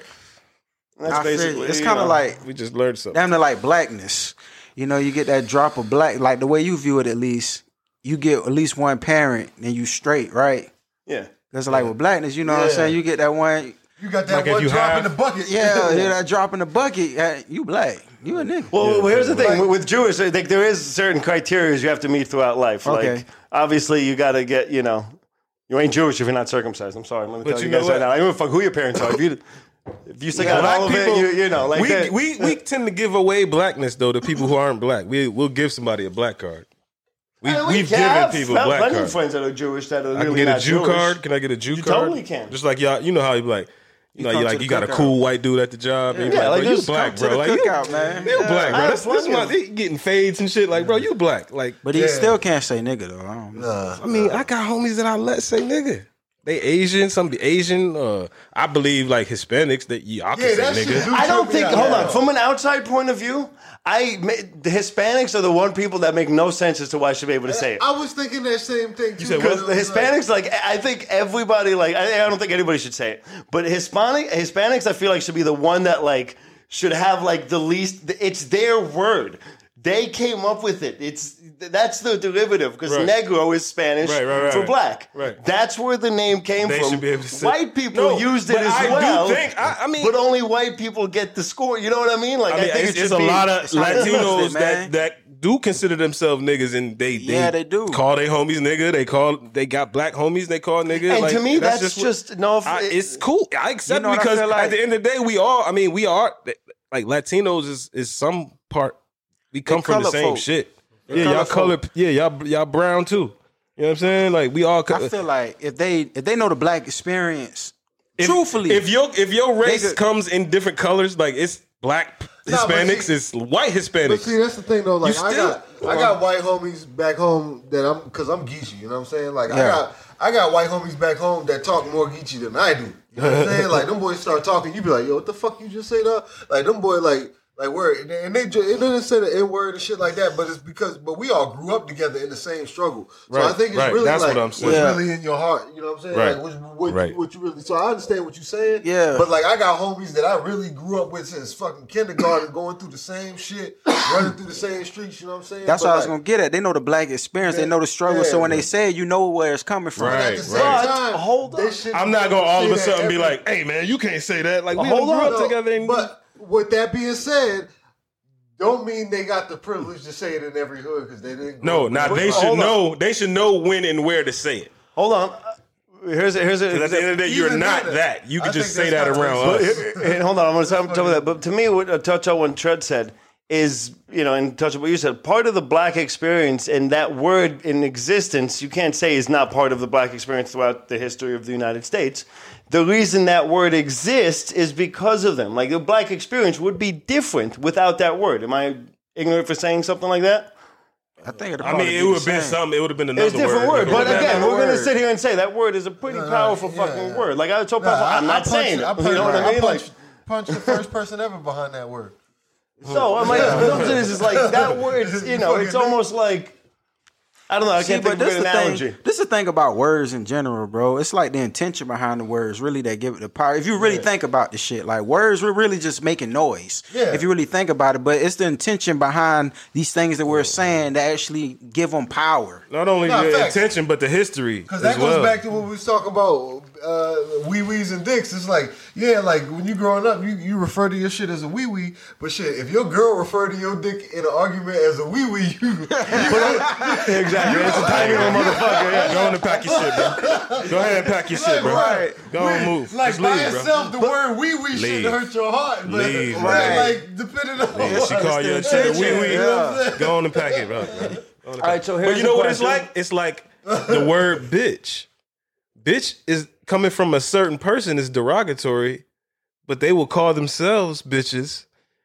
And that's I feel you. basically, It's you kind of know, like We just learned something. damn near like blackness. You know, you get that drop of black, like the way you view it at least, you get at least one parent and you straight, right? yeah. Because like with blackness, you know what I'm Yeah. saying? You get that one, You got that Like if one you drop have- in the bucket. yeah, yeah, that drop in the bucket, uh, you black. You a nigga. Well, well, here's the thing Like- with, with Jewish, like, there is certain criteria you have to meet throughout life. Okay. Like, obviously, you got to get, you know, you ain't Jewish if you're not circumcised. I'm sorry, let me But tell you you, know guys right what? now. I don't give a fuck who your parents are. If you, if you still got Black all of people- it, you, you know, like we, that. we we tend to give away blackness though to people who aren't black. We we'll give somebody a black card. We, I mean, we we've can given have people plenty black of cards. friends that are Jewish that are I can really get a not Jew Jewish. card. Can I get a Jew You card? totally can. Just like y'all, you know how you be like, you, know, come you to like the you got a cookout. cool white dude at the job. And Yeah, you're like, like, bro, you just black, come to bro. the Like you, cookout, man. you Yeah. black, I bro. have This, this plenty my, of- they getting fades and shit. Like, bro, you black. Like, But he Yeah. still can't say nigga though. I don't know. Nah. I mean, I got homies that I let say nigga. They Asian, some be Asian. Uh, I believe like Hispanics that y'all can Yeah, say that shit nigga. do I don't trip me think. out. Hold Yeah. on. From an outside point of view, I ma- the Hispanics are the one people that make no sense as to why I should be able to say it. I was thinking that same thing too. said Because what? the Hispanics, like, I think everybody, like, I, I don't think anybody should say it, but Hispanic Hispanics, I feel like should be the one that like should have like the least. It's their word. They came up with it. It's that's the derivative because Right. Negro is Spanish Right, right, right, for right. black. Right. That's where the name came They from. should be able to say- White people No, used it but as I do well. think- I- I mean- but only white people get the score. You know what I mean? Like, I I, mean, think it's, it it's should a be, lot of it's not Latinos interesting, man. that that do consider themselves niggas, and they, they Yeah, they do. call their homies nigga. They call they got black homies. They call nigga. And like, to me, that's, what- just no. if- I, it's cool. I accept You know what I because feel like? at the end of the day, we all. I mean, we are like Latinos is is some part we come They from the color same folk. shit. They Yeah, color y'all folk. color. Yeah, y'all y'all brown too. You know what I'm saying? Like we all. I feel like if they if they know the black experience, if, truthfully, if your if your race could- comes in different colors, like it's black Nah, but Hispanics, see- it's white But Hispanics. see, that's the thing though. Like You I still- got, I got white homies back home that I'm, cause I'm Geechee. You know what I'm saying? Like I Yeah. got, I got white homies back home that talk more Geechee than I do. You know what I'm saying? Like them boys start talking, you be like, yo, what the fuck you just say that? Like them boys, like, like word, and they, and they ju- it doesn't say the N word and shit like that. But it's because, but we all grew up together in the same struggle. So I Right, think it's right. really That's like what I'm what's saying. Yeah. really in your heart. You know what I'm saying? Right. Like what's, what, Right. what you really. So I understand what you're saying. Yeah. But like I got homies that I really grew up with since fucking kindergarten, going through the same shit, running through the same streets. You know what I'm saying? that's But what I was like, gonna get at. They know the black experience. They know the struggle. Yeah, so when yeah. they say it, you know where it's coming from. But Right. at the same right. time, Hold they on. shouldn't I'm not be gonna able to all of say a that sudden be every- like, "Hey, man, you can't say that." Like we Hold done grew on. up together. And But with that being said, don't mean they got the privilege to say it in every hood because they didn't. no, grow now up they with- should Hold on. know. They should know when and where to say it. Hold on. Here's a, here's a. Because at the end of the day, you're Even not better. that. You I can just think say that that's around kinda us. racist. Hey, hold on, I'm going to tell you that. But to me, what uh, touch on what Tread said is, you know, in touch on what you said, part of the black experience and that word in existence, you can't say is not part of the black experience throughout the history of the United States. The reason that word exists is because of them. Like the black experience would be different without that word. Am I ignorant for saying something like that? I think it'd I probably mean, be it would the have been same. something. It would have been another It's a different word. It But would've been again, another we're going to word. sit here and say that word is a pretty Yeah, powerful yeah, fucking yeah. word. Like, it's so Nah, powerful. I- I'm I not punch- saying it. I punch, You know what I I mean? Like, punch, punch the first person ever behind that word. so, I'm like, what I'm saying is, is like that word, you know, it's Fucking- almost like, I don't know, I See, can't but think of this an the analogy. thing. This is the thing about words in general, bro. It's like the intention behind the words really that give it the power. If you really think about the shit, like words, we're really just making noise. Yeah. If you really think about it, but it's the intention behind these things that we're saying that actually give them power. Not only Nah, the facts. intention, but the history Because as that goes well. back to what we was talking about, uh, wee wees and dicks. It's like, yeah, like when you growing up, you, you refer to your shit as a wee wee, but shit, if your girl referred to your dick in an argument as a wee wee, you, Exactly. It's a tiny little motherfucker. Yeah. Go on and pack your shit, bro. Go ahead and pack your shit, bro. Right. Go on and move. like Just by leave, bro. itself, the word wee wee Leave. shouldn't hurt your heart, but Leave, but, right. like depending on Yeah, she what- call you a shit a wee wee. You know what I'm saying? Go on and pack it, bro. Go on and All pack right, it. so here's But you the know what it's question. like? It's like the word bitch. Bitch is coming from a certain person is derogatory, but they will call themselves bitches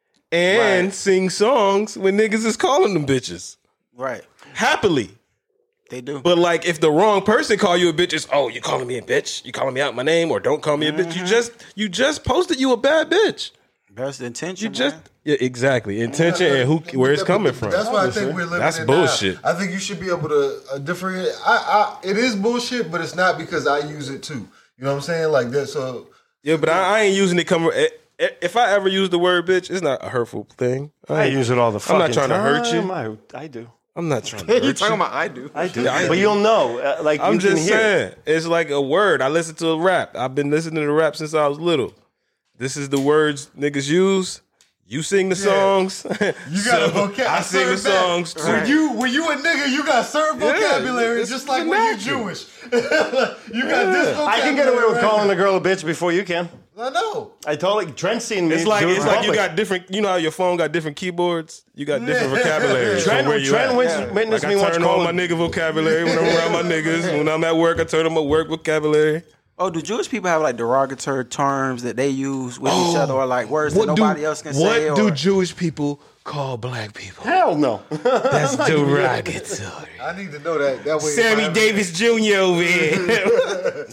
and Right. sing songs when niggas is calling them bitches. Right. Happily. They do. But like if the wrong person call you a bitch, it's oh, you calling me a bitch? You calling me out my name or don't call me a bitch. Mm-hmm. You just you just posted you a bad bitch. That's the intention. You just man. yeah, exactly. Intention and who where it's But- coming but from. That's why I think we're living That's in bullshit. Now. I think you should be able to uh, differentiate. I, I, it is bullshit, but it's not because I use it too. You know what I'm saying? Like that. So Yeah, but I, I ain't using it coming. If I ever use the word bitch, it's not a hurtful thing. I ain't- use it all the I'm fucking not trying to hurt you. time. I, I do. I'm not trying to hurt You you. talking about I do? I do. Yeah, I but do. you'll know. Uh, like, I'm you just can hear saying, it. it's like a word. I listen to a rap. I've been listening to rap since I was little. This is the words niggas use. You sing the songs. you got a vocabulary. I sing the songs too. When you when you a nigga, you got certain Yeah, vocabulary, it's just like when you natural. Jewish. you got this vocabulary. I can get away with right calling now. a girl a bitch before you can. I know. I totally. Trent's seen me. It's like do it it's in like you public. got different. You know how your phone got different keyboards. You got different vocabulary. Trent, from where you Trent at. wins, Like witnessed I me once turn on my calling. nigga vocabulary when I'm around my niggas. When I'm at work, I turn on my work vocabulary. Oh, do Jewish people have like derogatory terms that they use with each other, or like words that What nobody do, else can what say? do or, Jewish people call black people? Hell no. That's derogatory. I need to know that. That way. Sammy if I- Davis Junior over here.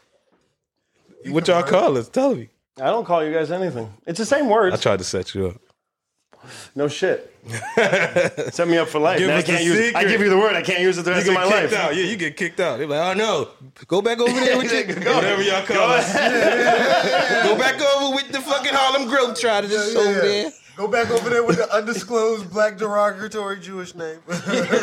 What y'all call us? Tell me. I don't call you guys anything. It's the same words. I tried to set you up. No shit. Set me up for life. Give Now I us the can't use. I secret. give you the word. I can't use it the You rest of get my kicked life. out. Yeah, you get kicked out. They're like, oh no, go back over there with your, Go. whatever y'all call Go us. Go back over with the fucking Harlem Globetrotters Yeah, over yeah. there. Go back over there with the undisclosed black derogatory Jewish name. No,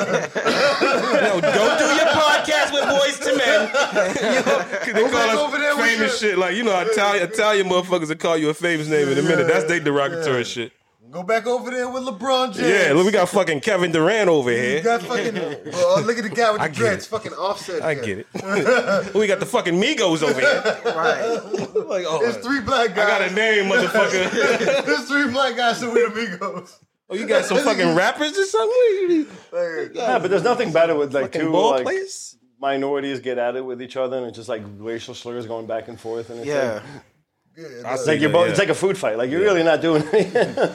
don't do your podcast with Boys to Men. You know, 'cause they Go call back us over there with famous your- shit. Like, you know, Italian, Italian motherfuckers will call you a famous name in a minute. That's they derogatory Yeah. shit. Go back over there with LeBron James. Yeah, look, we got fucking Kevin Durant over You here. got fucking. Oh, look at the guy with I the get dreads. it. Fucking Offset. I guy. get it. We got the fucking Migos over here. right? Like, oh, There's three black I guys. got a name, motherfucker. There's three black guys, so we the Migos. Oh, you got some fucking rappers or something? Yeah, but there's nothing better with like Fucking two ball like players? minorities get at it with each other, and it's just like racial slurs going back and forth, and it's Yeah. like, I it's see like you're that, both. yeah. It's like a food fight. Like you're really not doing anything.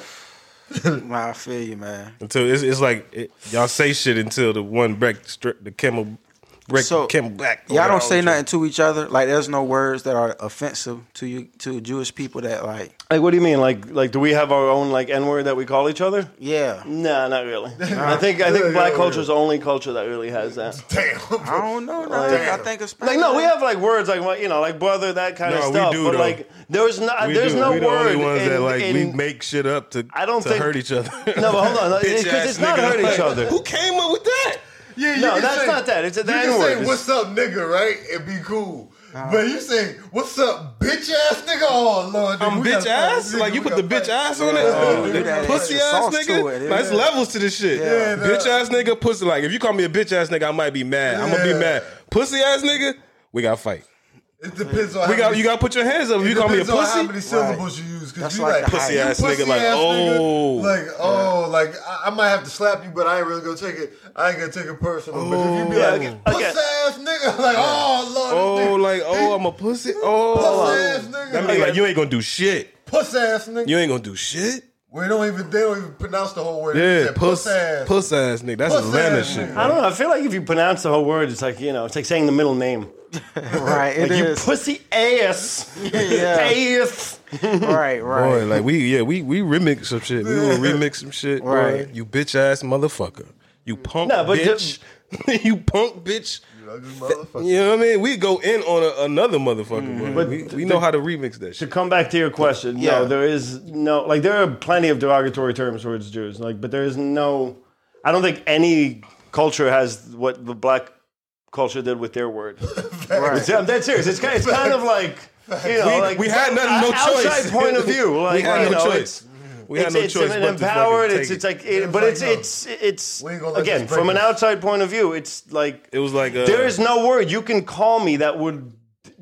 Nah, I feel you, man. Until it's, it's like it, y'all say shit until the one break stri- the camel break So, the camel back. Y'all don't say nothing to each other. Like, there's no words that are offensive to you to Jewish people that like. Like, what do you mean? Like, like, do we have our own like N word that we call each other? Yeah. Nah, not really. I think I think black culture is the only culture that really has that. Damn. I don't know. No, Like, I think it's Like, no, we have like words like you know, like brother, that kind No, of we stuff. do, but though. like, there's no, We there's do. no we the word. only ones in, that like in, we make shit up to, I don't to think- hurt each other. No, but hold on, like, Bitch because ass it's not nigga. hurt each Like, other. Who came up with that? Yeah, you No, can that's say, not that. It's a you the can N say, word. what's up, nigga, right? And be cool. But you say, what's up, bitch ass nigga? Oh, Lord. Nigga, I'm we bitch gotta ass? fight, Like, you nigga, put we the gotta bitch fight. ass on it? Yeah, do that Pussy extra ass sauce to nigga? it, Like, it's yeah. levels to this shit. Yeah, nah. Bitch ass nigga, pussy. Like, if you call me a bitch ass nigga, I might be mad. I'm gonna be Yeah. mad. Pussy ass nigga, we gotta fight. It depends on We how got many, you gotta put your hands up. If it you call me a depends on how pussy, many syllables you use. Because That's you like like, the pussy height. ass you nigga, pussy like, ass nigga, oh. like, oh, like, I, I might have to slap you, but I ain't really gonna take it. I ain't gonna take it personal. But if you be Yeah, like, okay. pussy Okay. ass nigga, like, oh, Lord. oh, this nigga, like, oh, I'm a pussy. Oh, pussy ass nigga. that means like you ain't gonna do shit. pussy ass nigga. You ain't gonna do shit. We don't even, they don't even pronounce the whole word. They Yeah, say puss, puss ass. puss ass nigga. That's Puss Atlanta ass shit. nigga. I don't know. I feel like if you pronounce the whole word, it's like you know, it's like saying the middle name. Right. It Like you is. pussy ass. Yeah. Ass. Right. Right. Boy, like we, yeah, we we remix some shit. We will remix some shit, Right. boy. You bitch ass motherfucker. You punk Nah, but bitch. you punk bitch. You ugly motherfucker. You know what I mean? We go in on a, another motherfucker, boy. But we, th- we know how to remix that To shit. come back to your question, Yeah. no, there is no like there are plenty of derogatory terms towards Jews, like, but there is no. I don't think any culture has what the black culture did with their word. Right. I'm dead serious. It's kind, it's kind of like you know, We- like we had nothing, no outside choice. point of view. Like We had you no know, choice. it's- We had it's, no it's choice an but to empowered. fucking It's take it's it. like, it, It's but like, it's no. it's it's We ain't gonna let again this break from an us. outside point of view. It's like It was like uh, there is no word you can call me that would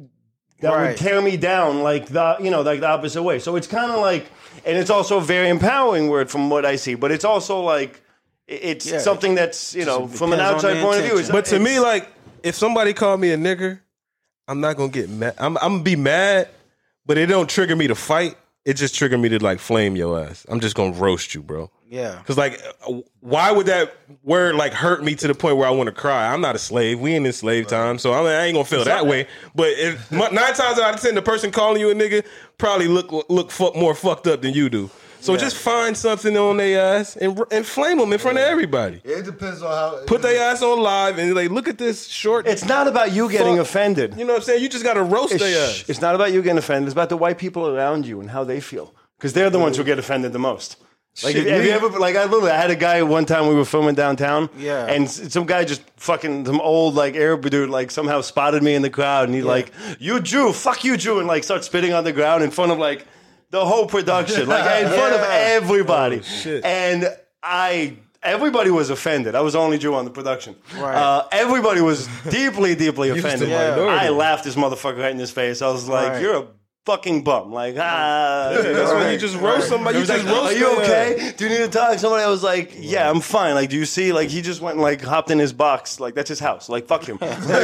that Right. would tear me down like the you know like the opposite way. So it's kind of like, and it's also a very empowering word from what I see. But it's also like it- it's Yeah. something that's you know Just from an depends on outside the point of view. It's, intention. But to me, it's- like, if somebody called me a nigger, I'm not gonna get mad. I'm, I'm gonna be mad, but it don't trigger me to fight. It just trigger me to like flame your ass. I'm just gonna roast you, bro. Yeah. Cause like, uh, why would that word like hurt me to the point where I want to cry? I'm not a slave. We ain't in slave time, so I, mean, I ain't gonna feel that way. But if, nine times out of ten, the person calling you a nigga probably look look fu- more fucked up than you do. So just find something on their ass and and flame them in front of everybody. It depends on how. Put their ass on live and like, look at this short. it's not about you getting Fuck. offended. You know what I'm saying? You just gotta roast It's, their ass. it's not about you getting offended. It's about the white people around you and how they feel, because they're the ones who get offended the most. Like, Shit, have, have we- you ever like I literally I had a guy one time we were filming downtown, Yeah. and s- some guy just fucking some old like Arab dude like somehow spotted me in the crowd, and he like, you Jew, fuck you Jew, and like starts spitting on the ground in front of like the whole production, like in front of everybody, shit. and I. Everybody was offended. I was the only Jew on the production. Right. Uh, everybody was deeply, deeply was the offended. minority. I laughed this motherfucker right in his face. I was like, Right. "You're a fucking bum." Like, ah. That's when you just roast somebody. You He was just like, roast "Are you their okay? ass. Do you need to talk?" Somebody, I was like, "Yeah, I'm fine." Like, do you see? Like, he just went and like hopped in his box. Like, that's his house. Like, fuck him.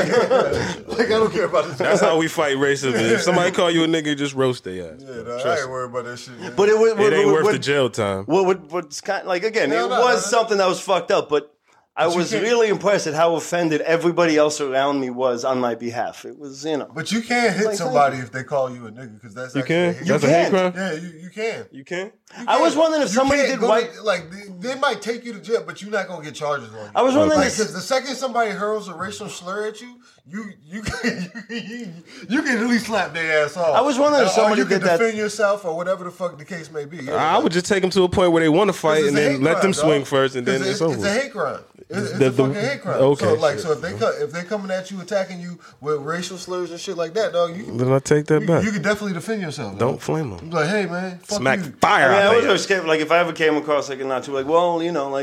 Like, I don't care about this. That's how we fight racism. If somebody call you a nigga, just roast their ass. Yeah, nah, I ain't worried about that shit. Man. But it, would, It ain't worth what, the jail time. What, what, what's kind of, like again? No, it no, was no, no. something that was fucked up, but. I you was can't- really impressed at how offended everybody else around me was on my behalf. It was, you know. But you can't hit Like, somebody if they call you a nigga, because that's You actually can? a hate. That's a You hate can't. crime? Yeah, you, you can. You can? I was wondering if You somebody can't did go white. to- like they, they might take you to jail, but you're not gonna get charges on you. I was wondering like, if- 'cause the second somebody hurls a racial slur at you, you you can you, you, you can at least slap their ass off. I was wondering if Or- or somebody you can did that- defend yourself or whatever the fuck the case may be. I would just take them to a point where they want to fight It's and a then hate let crime, them dog. swing first and then it's, it's, it's, over. it's a hate crime. It's, it's The- a the- fucking hate crime. okay, so like, shit. so if they co- if they coming at you attacking you with racial slurs and shit like that, dog, you Then I take that you, back. you can definitely defend yourself. Don't dog. flame them. Be like, hey man, fuck Smack you. fire I mean, I out was there. always scared. Like, if I ever came across like a not too, like, well, you know, like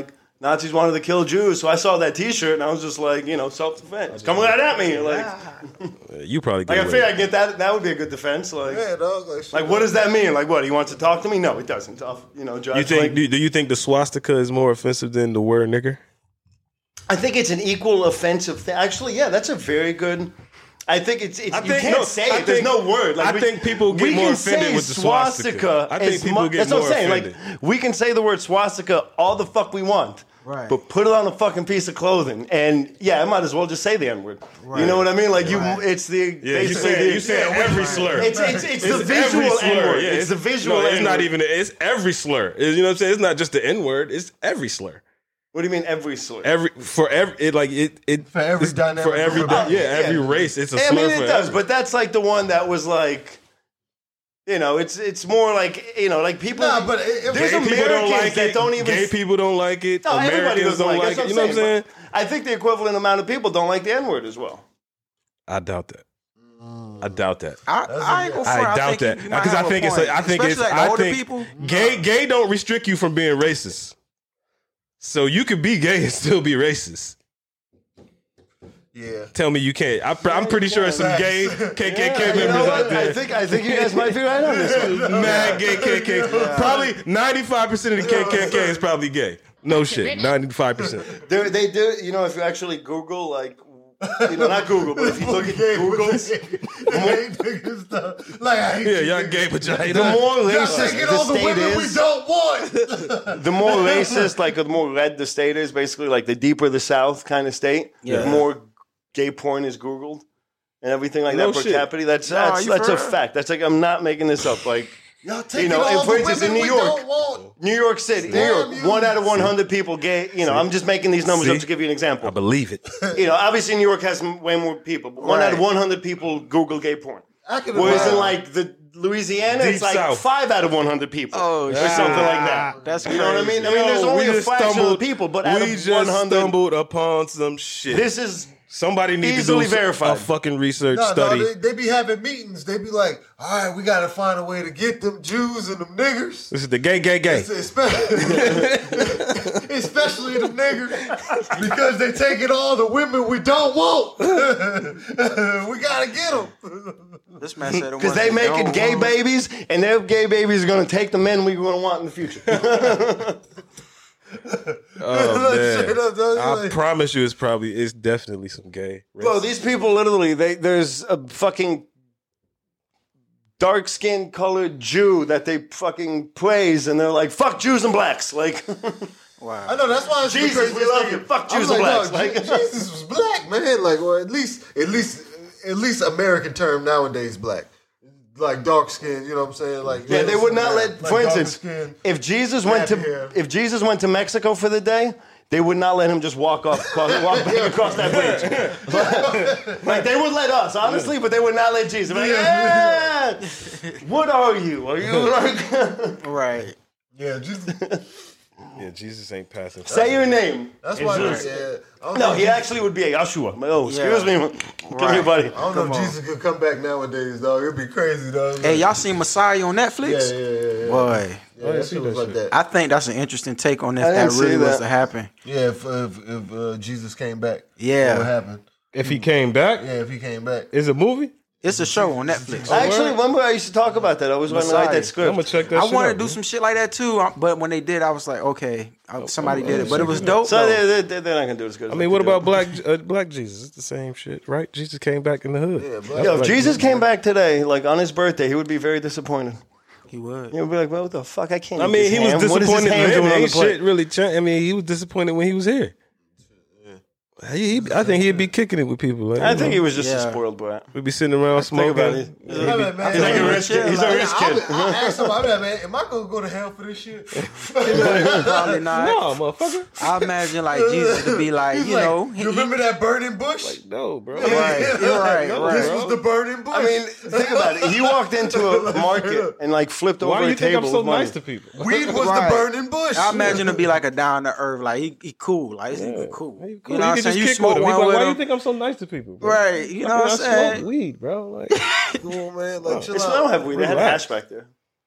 Nazis wanted to kill Jews. So I saw that T-shirt and I was just like, you know, self-defense. Come right at me. Like, You probably like get I figured away. I'd get that. That would be a good defense. Like, Yeah, dog. Like, shit, like what does that mean? Like, what? He wants to talk to me? No, he doesn't. Tough, you know, Judge. You think? Like, Do, do you think the swastika is more offensive than the word nigger? I think it's an equal offensive thing. Actually, yeah, that's a very good. I think it's, it's I you think- can't no, say I it. There's think- no word. Like I we- think people get we more can offended say with the swastika. I think as people mu- get that's what I'm more saying. offended. Like we can say the word swastika all the fuck we want. Right. But put it on a fucking piece of clothing, and yeah, I might as well just say the N word. You know what I mean? Like you, it's the Yeah, you basically say the- you say yeah, every right. slur. It's it's, it's, the every visual slur. N word. Yeah, it's the visual. No, it's N-word. not even. It's every slur. It's- you know what I'm saying? It's not just the N word. It's every slur. What do you mean every slur? Every for every it like it it For every it's- dynamic for every group. di- yeah, Yeah. every race. It's a I slur mean, for it does, every- but that's like the one that was like, you know, it's it's more like you know, like people. Nah, but it- it- there's Gay Americans people don't like that it. don't even. Gay people don't like it. No, everybody Americans doesn't don't like, like it. it. You know what I'm saying? I think the equivalent amount of people don't like the N word as well. I doubt that. I doubt that. I, I ain't gonna front. I doubt think that you- you might because I have a think it's point. a, I think it's Especially like the I older think people. gay gay don't restrict you from being racist. So you could be gay and still be racist. Yeah. Tell me you can't. I, I'm pretty sure some gay K K K You know members what? out there. I think I think you guys might be right on this one. Mad gay K K K. Probably ninety-five percent of the K K K is probably gay. No shit. ninety-five percent. They they do. You know, if you actually Google like. You know, not Google, but if you look at Google, Like, I hate Yeah, you, y'all nigga. gay vagina. the more Y'all racist taking the all the state women we is, don't want. the more racist, like the more red the state is, basically, like the deeper the South kind of state, Yeah. the more gay porn is Googled and everything like No that per shit. capita. That's Nah, that's, you that's for a real? fact. That's like I'm not making this up. Like Y'all taking know, all and for the instance, women in we New York- don't want. New York City, New Damn York, you. one out of one hundred people gay. You know, I'm just making these numbers See? up to give you an example. I believe it. You know, obviously New York has m- way more people, but one out of Right. one hundred people Google gay porn. I could Whereas in wow. like the Louisiana, Deep it's like South. five out of one hundred people, Oh, or shit. something like that. That's You know what I crazy. mean? I mean, there's Yo, only we a just fraction of stumbled- the people, but out we of just one hundred, stumbled upon some shit. this is Somebody needs easily to do verified. a fucking research No, no, study. they, they be having meetings. They be like, all right, we got to find a way to get them Jews and them niggers. This is the gay, gay, gay. Especially, especially the niggers, because they taking all the women we don't want. We gotta get them. This man said because they making gay babies, and their gay babies are going to take the men we're going to want in the future. Oh man! Straight up, dog, I like- promise you, it's probably it's definitely some gay. Bro, these people literally, they there's a fucking dark skin colored Jew that they fucking praise, and they're like, "Fuck Jews and blacks." Like, Wow. I know that's why it's Jesus, crazy we love thing. you. Fuck I was Jews and like, blacks. no, Like- Je- Jesus was black, man. Like, or at least, at least, at least American term nowadays, black. Like dark skin, you know what I'm saying? Like yeah, they would not let. like For darker instance, skin. if Jesus went to Nappy hair. if Jesus went to Mexico for the day, they would not let him just walk off, walk back across that bridge. Like they would let us, honestly, but they would not let Jesus. Like, yeah, what are you? Are you like? Right. Yeah, just Yeah, Jesus ain't passing. Say your name. that's why. Jesus. Yeah, I don't No, know he if actually would be a Yahshua. Oh, excuse Yeah. me. Come here, buddy. I don't know if Jesus could come back nowadays, dog. It'd be crazy, dog. Hey, y'all seen Messiah on Netflix? Yeah, yeah, yeah, yeah. Boy, Yeah, that shit was like that. I think that's an interesting take on if I that didn't really see was that. to happen. Yeah, if if, if uh, Jesus came back, Yeah. what would happen? If he came back, Yeah, if he came back. is it a movie? It's a show on Netflix. I actually remember I used to talk about that. I was going to write that I'm script. gonna check that. I shit wanted out, to do man. some shit like that too, uh, but when they did, I was like, okay, uh, somebody I'm did it, but it was checking dope. So though. they, they, they're not going to do it as good as I mean, we what could do about it. black uh, black Jesus? It's the same shit, right? Jesus came back in the hood. Yeah, but Yo, if Black Jesus came back today, like on his birthday, he would be very disappointed. He would. He would be like, well, what the fuck? I can't I eat mean, this he ham. was What is this disappointed. ham Then. doing on the Ain't plate? shit really changed. I mean, he was disappointed when he was here. He, he- I think he'd be kicking it with people. Like, I you think know, he was just Yeah. a spoiled brat. we'd be sitting around Think about smoking. it. He's like, man, He's like a rich kid. He's a rich I, kid. I asked him, I'm like, man, am I gonna go to hell for this shit? Probably not. No, motherfucker. I imagine like Jesus to be like, He's you like, know, he, you remember that burning bush? No, bro. right, you're right, No, right. This was the burning bush. I mean, think about it. He walked into a market and like flipped over Why do you a think table I'm so with money. nice to people? weed was Right. the burning bush. I imagine to be like a down to earth, like he, he cool, like this nigga cool. Hey, You cool. know what I'm can saying? just You kick smoke with him. He's one like, with why do you him, think I'm so nice to people? Bro? right? You know I mean, what I'm I smoke saying? weed, bro. Like, Come on, man. Like, chill It's, I out. don't have weed. They had Relax. hash back there.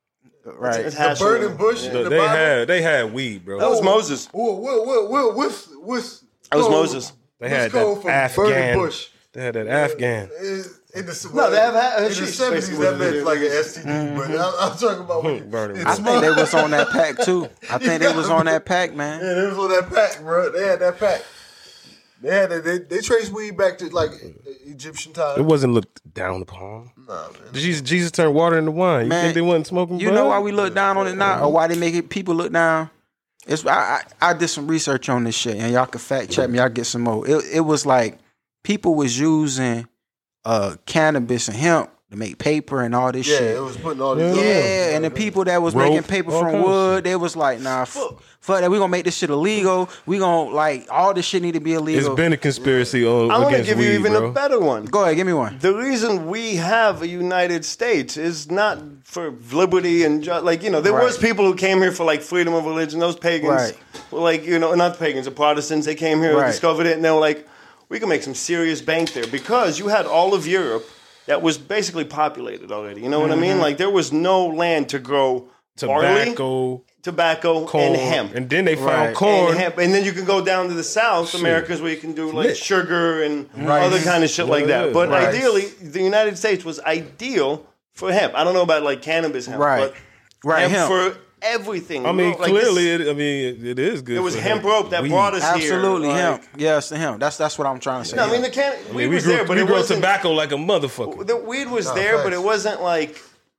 Right. It's The hash burning oil. bush. Look, in the they Bible. had they had weed, bro. That was Moses. What, what, what, what, what's, what's That was code- Moses. They what's had code that for burning Afghan. bush? They had that Afghan. In, in the, No, they have ha- in the sheesh, seventies, basically that what it meant is. like an S T D. But I'm, I'm talking about when Burning it's I think they was on that pack too. I think they was on that pack, man. Yeah, they was on that pack, bro. They had that pack. They had that, they they traced weed back to like Egyptian It time. wasn't looked down upon. Nah, man. Jesus, Jesus turned water into wine. You Man, think they wasn't smoking? You bud? know why we look down on it now, or why they make it people look down? It's I, I I did some research on this shit, and y'all can fact check me. Y'all get some more. It it was like people was using uh cannabis and hemp to make paper and all this Yeah, shit. it was putting all these. Yeah, and the people that was Rope, making paper all from kinds of wood, they was like, nah, f- fuck that. We gonna make this shit illegal. We gonna like all this shit need to be It's illegal. been a conspiracy on, I want to against give you weed, even bro. a better one. Go ahead, give me one. The reason we have a United States is not for liberty and ju- like you know there Right. was people who came here for like freedom of religion. Those pagans Right. were like you know not pagans, the Protestants. They came here, Right. discovered it, and they were like, we can make some serious bank there because you had all of Europe that was basically populated already. You know what I mean? Like there was no land to grow barley, Tobacco, tobacco, corn, and hemp. and then they found Right. corn. And, hemp. And then you can go down to the South Shit. Americas where you can do like Lit. sugar and Rice. other kind of shit like Yeah, that. But rice. ideally, the United States was ideal for hemp. I don't know about like cannabis hemp, Right. but Right, hemp, hemp. for everything. I mean, Like, clearly, this- it, I mean, it, it is good. it was for hemp rope that Weed. brought us Absolutely, here. hemp. Yes, the hemp. That's that's what I'm trying to say. No, I mean the can. I weed mean, we was grew, there, but we it grew wasn't. tobacco like a motherfucker. The weed was Nah, there, but facts. it wasn't like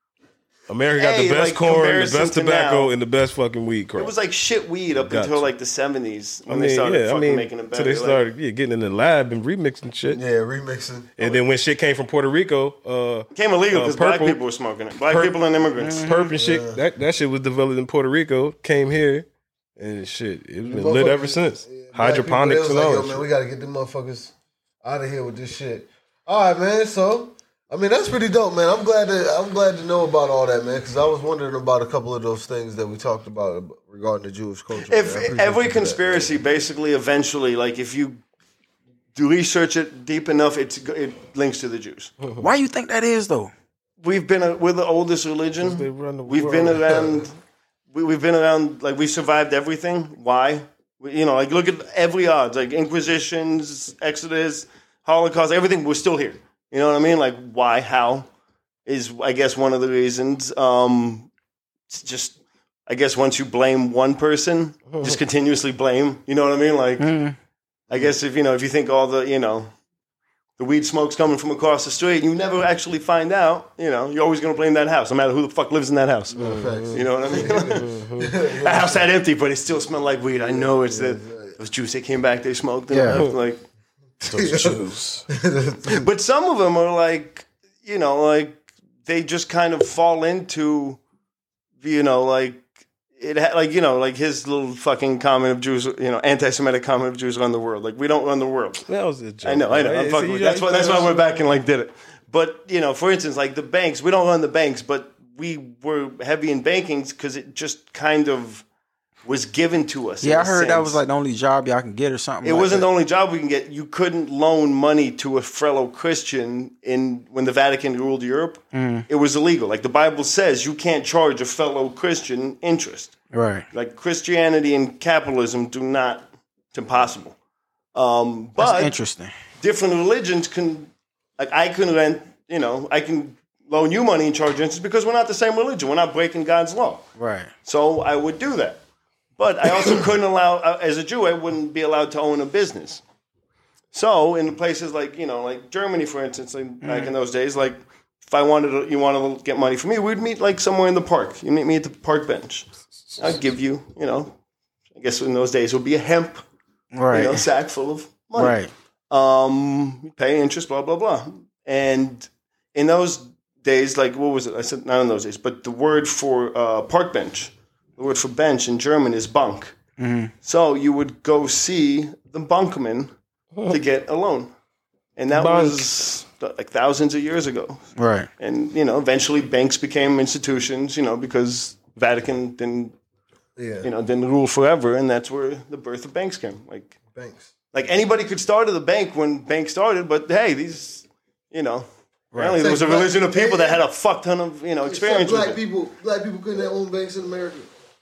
America got Hey, the best like, corn, the comparison best to tobacco, now, and the best fucking weed crop. it was like shit weed up Gotcha. until like the seventies I when mean, they started yeah, I fucking mean, making it better. so they Like, started yeah, getting in the lab and remixing shit. Yeah, remixing. And then when shit came from Puerto Rico, uh, it became illegal uh, because black purple- people were smoking it. Black Pur- people and immigrants. perp and shit, that, that shit was developed in Puerto Rico, came here, and shit, it's been lit ever since. Black people, Hydroponics they was and like, all yo, that man, shit. we gotta get them motherfuckers out of here with this shit. All right, man. So, I mean, that's pretty dope, man. I'm glad to I'm glad to know about all that, man, because I was wondering about a couple of those things that we talked about regarding the Jewish culture. man. I If appreciate you every for that. conspiracy, basically, eventually, like if you do research it deep enough, it's it links to the Jews. Why you think that is though? We've been a, we're the oldest They religion. run the We've world. been around. We, we've been around. Like we survived everything. Why? We, you know, like look at every odds. Like Inquisitions, Exodus, Holocaust. Everything. We're still here. You know what I mean? Like why? How? Is I guess one of the reasons. Um, it's just I guess once you blame one person, just continuously blame. You know what I mean? Like I guess if you know if you think all the you know. The weed smoke's coming from across the street. You never actually find out. You know, you're always going to blame that house, no matter who the fuck lives in that house. You know what I mean? The house had empty, but it still smelled like weed. I know it's the those Jews. They came back, they smoked. And Yeah. left, like, Those Jews. but some of them are like, you know, like they just kind of fall into, you know, like it, ha- like you know, like his little fucking comment of Jews, you know, anti-Semitic comment of Jews run the world. Like we don't run the world. That was a joke. I know, I know. I'm Hey, fucking see, with you that's got- why. That's why I went back and like did it. But you know, for instance, like the banks, we don't run the banks, but we were heavy in banking because it just kind of was given to us. in Yeah, I a heard that sense. was like the only job y'all can get or something. It like wasn't that. the only job we can get. You couldn't loan money to a fellow Christian in when the Vatican ruled Europe. Mm. It was illegal. Like the Bible says, you can't charge a fellow Christian interest. Right. Like Christianity and capitalism do not. It's impossible. Um, That's but interesting. different religions can, like I can rent, you know, I can loan you money and charge interest because we're not the same religion. We're not breaking God's law. Right. So I would do that. But I also couldn't allow, uh, as a Jew, I wouldn't be allowed to own a business. So in places like, you know, like Germany, for instance, like back in those days, like if I wanted to, you wanted to get money from me, we'd meet like somewhere in the park. You meet me at the park bench. I'd give you, you know, I guess in those days it would be a hemp, Right. you know, sack full of money. Right. Um, pay interest, blah, blah, blah. And in those days, like, what was it? I said, not in those days, but the word for uh, park bench, the word for bench in German is Bank. Mhm. So you would go see the bankman to get a loan. And that Bank. was like thousands of years ago. Right. And, you know, eventually banks became institutions, you know, because Vatican didn't, Yeah. you know, didn't rule forever. And that's where the birth of banks came. Like, Thanks. like anybody could start at the bank when bank started, but hey, these, you know, Apparently, there was a religion of people that had a fuck ton of you know experience with Black it. people, black people couldn't have own banks in America.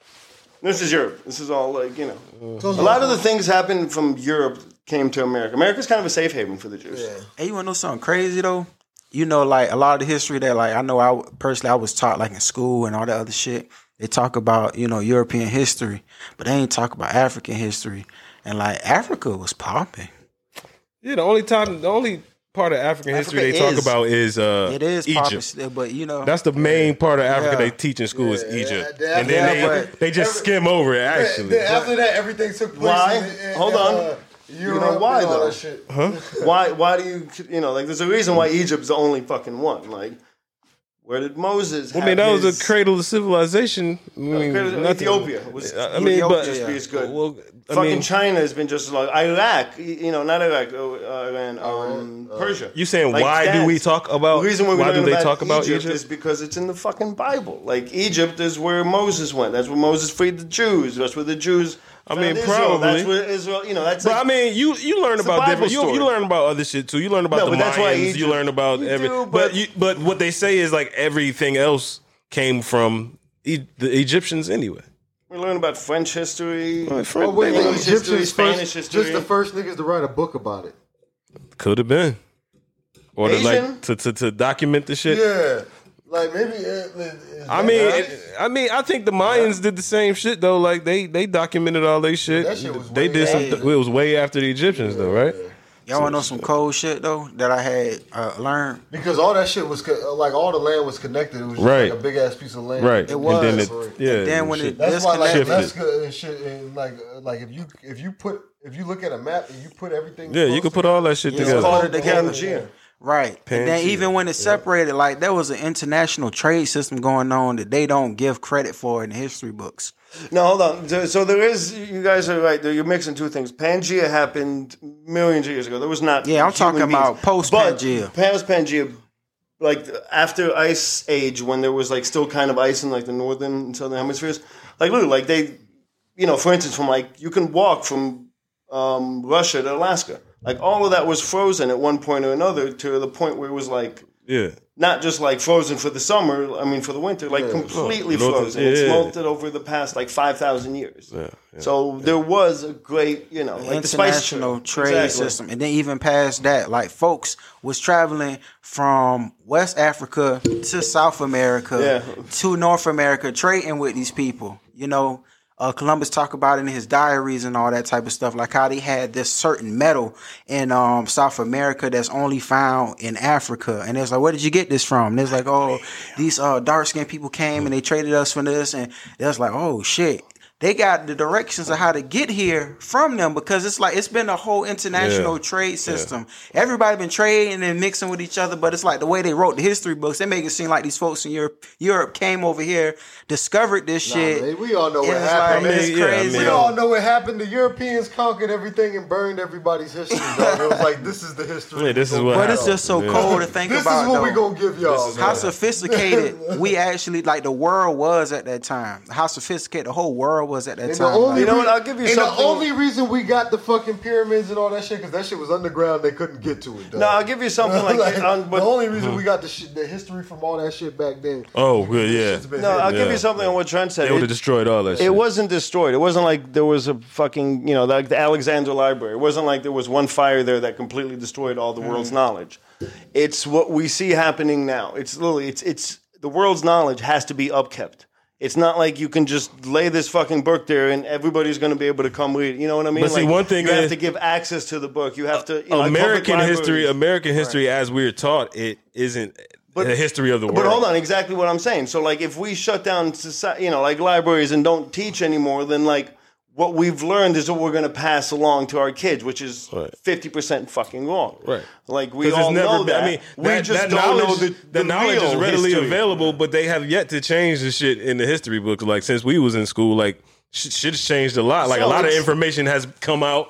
This is Europe. This is all like you know. A lot of the things happened from Europe came to America. America's kind of a safe haven for the Jews. Yeah. Hey, you wanna know something crazy though? You know, like a lot of the history that, like I know, I personally I was taught like in school and all that other shit. They talk about you know European history, but they ain't talk about African history. And like Africa was popping. Yeah, the only time, the only part of African Africa history they talk is. about is uh, It is Egypt. popping still, but you know That's the main part of Africa Yeah. they teach in school is Yeah, Egypt, yeah, and then yeah, they but- they just skim over it. Actually, Then after that, everything took place. Why? In, in, Hold in, on. Uh, Europe know why, and all though? that shit. Why? Why do you? You know, like there's a reason why Egypt's the only fucking one. Like, where did Moses? I have mean, that was his- the cradle of civilization. I mean, Cradle- nothing- Ethiopia was. I mean, Ethiopia but just be as good. Well, I Fucking mean, China has been just like Iraq. You know, not Iraq. uh, Iran. Um, Persia. you saying Like, why do that's- we talk about? The reason why, we why do learn they about talk about Egypt, Egypt? is because it's in the fucking Bible. Like Egypt is where Moses went. That's where Moses freed the Jews. That's where the Jews. I mean, found Israel. probably. That's where Israel. You know, that's. But like, I mean, you you learn It's a about Bible different. You, story. you learn about other shit too. You learn about No, the but that's why Mayans. you Egypt- learn about you every. do, but but- you, but what they say is like everything else came from e- the Egyptians anyway. we learn about French history. Oh, wait, wait, English history, Egyptians Spanish first, history. just the first niggas to write a book about it. Could have been, or to, Asian? like to, to to document the shit. Yeah, like maybe. Uh, is I that mean, right? it- I mean, I think the Mayans did the same shit though. Like they they documented all their shit. That shit was they way did some. after. It was way after the Egyptians though, right? y'all wanna know some cold shit though that I had uh, learned. because all that shit was co- like all the land was connected. It was just Right. like a big ass piece of land. Right. It was. And then it, Right. yeah. And then when shit. it- That's why like disconnected. Alaska and shit and like uh, like if you if you put if you look at a map and you put everything. yeah, you close could put all that shit Yeah, together. all the- together. Pangea. Right. And then Pangea. even when it's separated, like there was an international trade system going on that they don't give credit for in the history books. No, hold on. So, so there is. You guys are right. You're mixing two things. Pangea happened millions of years ago. There was not. Yeah, I'm human talking beings. about post-Pangea. But Post Pangea, like after Ice Age, when there was like still kind of ice in like the northern and southern hemispheres. Like literally, like they, you know, for instance, from like you can walk from um, Russia to Alaska. Like all of that was frozen at one point or another to the point where it was like. Yeah. Not just like frozen for the summer, I mean for the winter, like completely Oh, frozen. yeah, It's yeah. melted over the past like five thousand years. Yeah, yeah. So there was a great, you know, like the spice international trade Exactly. system, and then even past that, like folks was traveling from West Africa to South America Yeah. to North America, trading with these people. You know, uh, Columbus talked about it in his diaries and all that type of stuff, like how they had this certain metal in um, South America that's only found in Africa, and it's like, where did you get this from? And it's like, oh, these uh, dark skinned people came and they traded us for this, and it was like, oh shit. They got the directions of how to get here from them because it's like it's been a whole international Yeah. trade system. Everybody been trading and mixing with each other, but it's like the way they wrote the history books. They make it seem like these folks in Europe, Europe came over here, discovered this Nah, shit. man, we all know It what was happened. like, I it's mean, yeah, I crazy. mean- We all know what happened. The Europeans conquered everything and burned everybody's history. Dog. It was like this is the history. Yeah, this is we what gonna But it's tell. just so Yeah. cold to think This about. is what though. we gonna give y'all. is How man. sophisticated we actually like the world was at that time. How sophisticated the whole world was at that And the time. only You know rea- what? I'll give you and something- the only reason we got the fucking pyramids and all that shit because that shit was underground. They couldn't get to it. Dog. No, I'll give you something like, Like, on, the but, only reason we got the shit, the history from all that shit back then. Oh, good, yeah. Shit's been no, hidden. I'll give Yeah. you something on what Trent said. They would It- have destroyed all that shit. It wasn't destroyed. It wasn't like there was a fucking, you know, like the Alexander Library. It wasn't like there was one fire there that completely destroyed all the world's knowledge. It's what we see happening now. It's literally, it's, it's, the world's knowledge has to be upkept. It's not like you can just lay this fucking book there and everybody's going to be able to come read it. You know what I mean? But see, Like, one thing you have is- to give access to the book. You have to, you know, like American public history, libraries. American history, as we're taught, it isn't But- the history of the world. But hold on, exactly what I'm saying. So, like, if we shut down, society, you know, like libraries and don't teach anymore, then like what we've learned is what we're going to pass along to our kids, which is Right. fifty percent fucking wrong. Right. Like we 'Cause all it's never know been- that. I mean, we that, just that don't knowledge, know the, the knowledge is real readily history. available, but they have yet to change the shit in the history books. Like since we was in school, like sh- shit's changed a lot. Like So a lot of it's- information has come out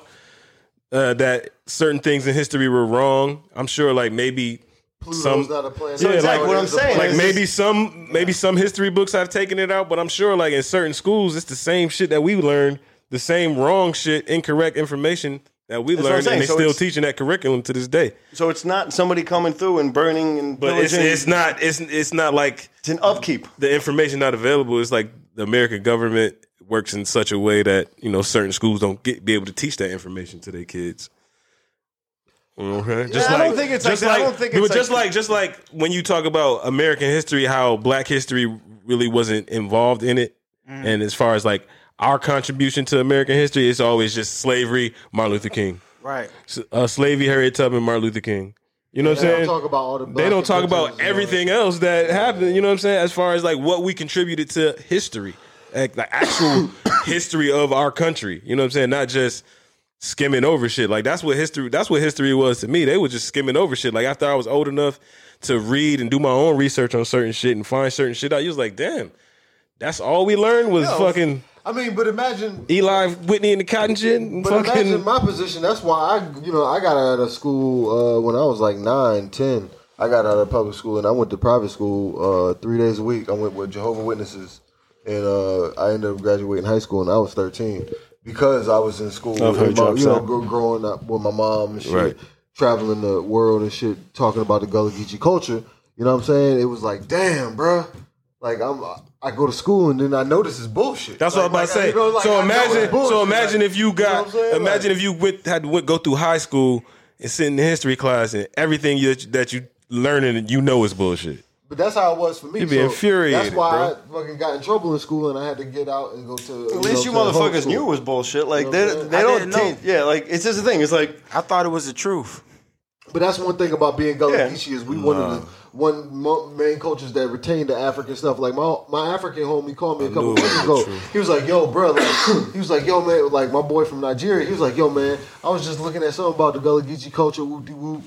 uh, that certain things in history were wrong. I'm sure, like maybe Pluto's some. not a planet. So Yeah, exactly like- what I'm saying. Like is maybe some maybe some history books have taken it out, but I'm sure like in certain schools it's the same shit that we learned, the same wrong shit, incorrect information that we That's what I'm learned, saying. and they So still it's- teaching that curriculum to this day. So it's not somebody coming through and burning and But it's, pillaging. it's not it's it's not like It's an upkeep. the information not available. It's like the American government works in such a way that, you know, certain schools don't get be able to teach that information to their kids. Okay, just I like don't think it's just like that. I like, don't think but it's just like- like just like when you talk about American history, how Black history really wasn't involved in it, Mm. and as far as like our contribution to American history, it's always just slavery, Martin Luther King, Right. S- uh, slavery, Harriet Tubman, Martin Luther King. You know what They I'm don't saying? talk about all the They black don't talk inventions about and all everything else that happened. You know what I'm saying? As far as like what we contributed to history, like the actual history of our country. You know what I'm saying? Not just skimming over shit. Like that's what history. That's what history was to me. They were just skimming over shit. Like after I was old enough to read and do my own research on certain shit and find certain shit out, you was like, damn, that's all we learned was Yo, fucking I mean, but imagine Eli Whitney and the cotton shit. And But fucking imagine my position. That's why I, you know, I got out of school uh, when I was like nine, ten. I got out of public school and I went to private school uh, three days a week. I went with Jehovah's Witnesses, and uh, I ended up graduating high school and I was thirteen because I was in school. I've heard with my, you you know, upset. gr- growing up with my mom and shit, Right. traveling the world and shit, talking about the Gullah Geechee culture. You know what I'm saying? It was like, damn, bruh. Like I'm, I go to school and then I know this is bullshit. That's like, what I'm about to like, say. you know, like, so I know imagine, it's bullshit. so imagine Like, if you you know got, what I'm saying? imagine Like- if you went had to went, go through high school and sit in the history class and everything you, that you learning and you know is bullshit. But that's how it was for me. You'd be infuriated, That's why bro. I fucking got in trouble in school and I had to get out and go to. At least you know, to motherfuckers homeschool. knew it was bullshit. Like You know what I'm they saying? they I don't didn't know. teach. Yeah, like it's just the thing. It's like I thought it was the truth. But that's one thing about being Gullah Yeah. Geechee is we one of the one mo- main cultures that retain the African stuff. Like my my African homie called me a couple knew it weeks was ago. true. He was like, "Yo, bro," like he was like, "Yo, man," like my boy from Nigeria. He was like, "Yo, man, I was just looking at something about the Gullah Geechee culture. Whoop de whoop."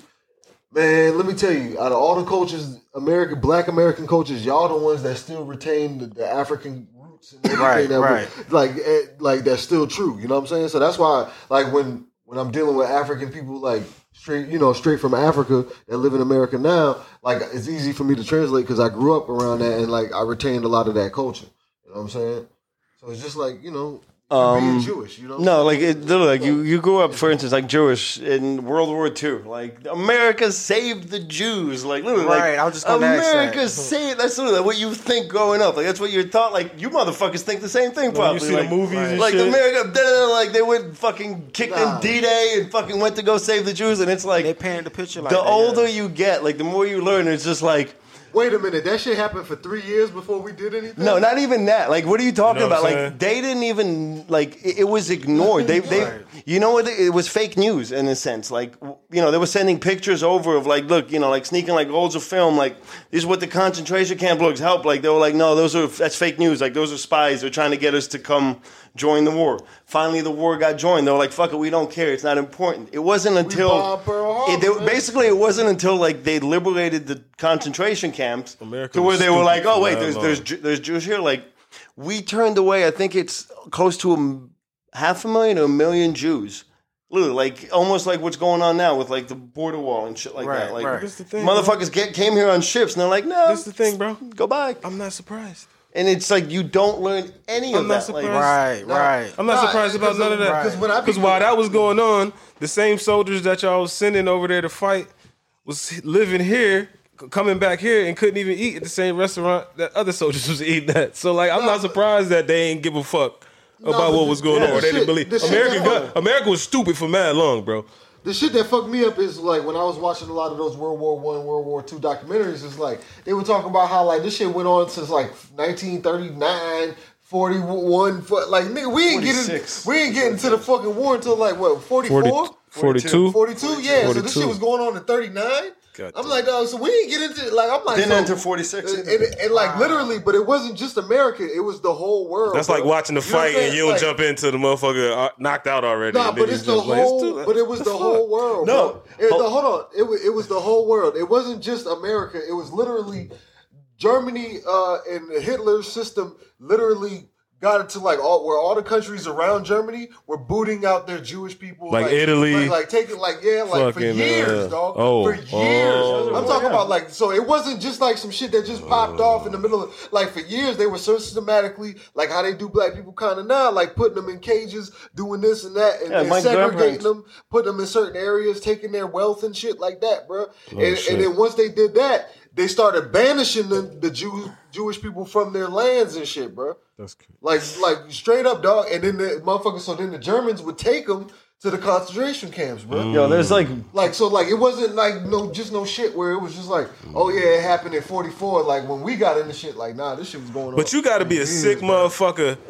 Man, let me tell you, out of all the cultures, American Black American cultures, y'all the ones that still retain the, the African roots and everything Right, that we- right. like eh, like that's still true. You know what I'm saying? So that's why, like when when I'm dealing with African people, like straight, you know, straight from Africa that live in America now, like it's easy for me to translate because I grew up around that and like I retained a lot of that culture. You know what I'm saying? So it's just like, you know, being Jewish. You know? no, like it, literally, like you you grew up, for instance, like Jewish in World War Two. Like America saved the Jews. Like literally, Right, like I was just gonna ask that. America saved. That's literally what you think growing up. Like that's what you're taught. Like you motherfuckers think the same thing. Probably you see the like, movies and like shit? America, da, da, da, like they went fucking kicked Nah. in D-Day and fucking went to go save the Jews. And it's like They painted the picture like the that, older yeah. you get, like the more you learn. It's just like. Wait a minute, that shit happened for three years before we did anything. No, not even that. Like, what are you talking You know what about? I'm Like, saying? they didn't even like it, it was ignored. They, they, you know what? It was fake news in a sense. Like, w- you know, they were sending pictures over of like, look, you know, like sneaking like rolls of film. Like, this is what the concentration camp looks help. Like, they were like, no, those are that's fake news. Like, those are spies. They're trying to get us to come join the war. Finally, the war got joined. They were like, fuck it, we don't care. It's not important. It wasn't until bombed Pearl Harbor, it, they, man. basically it wasn't until like they liberated the concentration camps America to where was they were stupid like, oh for wait, that there's long. there's Ju- there's Jews here. Like, we turned away, I think it's close to a m- half a million or a million Jews. Literally, like almost like what's going on now with like the border wall and shit like Right, that. Like, right. That's the thing, motherfuckers get, came here on ships and they're like, no, That's the thing, bro. go back. I'm not surprised. And it's like you don't learn any I'm of not that. Like, surprised. Right, right. I'm not Nah, surprised about because none of of- that. because when I be- Because while that was going on, the same soldiers that y'all was sending over there to fight was living here, c- coming back here, and couldn't even eat at the same restaurant that other soldiers was eating at. So like, I'm Nah, not surprised that they ain't give a fuck about but what the- was going yeah, on. Or the they didn't shit- believe the shit American. that- Gun, America was stupid for mad long, bro. The shit that fucked me up is like when I was watching a lot of those World War One, World War Two documentaries. It's like they were talking about how like this shit went on since like nineteen thirty-nine, forty-one. But like nigga, we ain't getting forty-six. we ain't getting to the fucking war until like what forty-four, forty-two. forty-two. Yeah, so this forty-two. shit was going on in thirty-nine. God I'm damn. like, dog, so we ain't get into like I'm like Didn't so, enter forty-six. And, and, and, like literally, but it wasn't just America; it was the whole world. That's bro. like watching the You know what I'm fight saying? and you'll Like, jump into the motherfucker uh, knocked out already. Nah, and then but you it's the jump like, it's whole. too- But it was the whole world. No. bro. It, Ho- the, hold on. It was it was the whole world. It wasn't just America. It was literally Germany uh, and Hitler's system. Literally got it to like all where all the countries around Germany were booting out their Jewish people, Like Italy. like, like taking like yeah, like Fucking, for years, uh, dog, oh, for years. oh. I'm talking about like so it wasn't just like some shit that just popped off in the middle of like for years they were so systematically like how they do black people kind of now, like putting them in cages, doing this and that, and, Yeah, and my segregating grandparents- them, putting them in certain areas, taking their wealth and shit like that, bro. Oh, and, shit. and then once they did that, they started banishing the, the Jew, Jewish people from their lands and shit, bro. That's cool. Like, like straight up, dog. And then the motherfuckers, so then the Germans would take them to the concentration camps, bro. Mm. Yo, there's like Like, so like, it wasn't like no, just no shit where it was just like, oh yeah, it happened in forty-four. Like when we got into shit, like nah, this shit was going on. But you got to be a for years, sick bro. motherfucker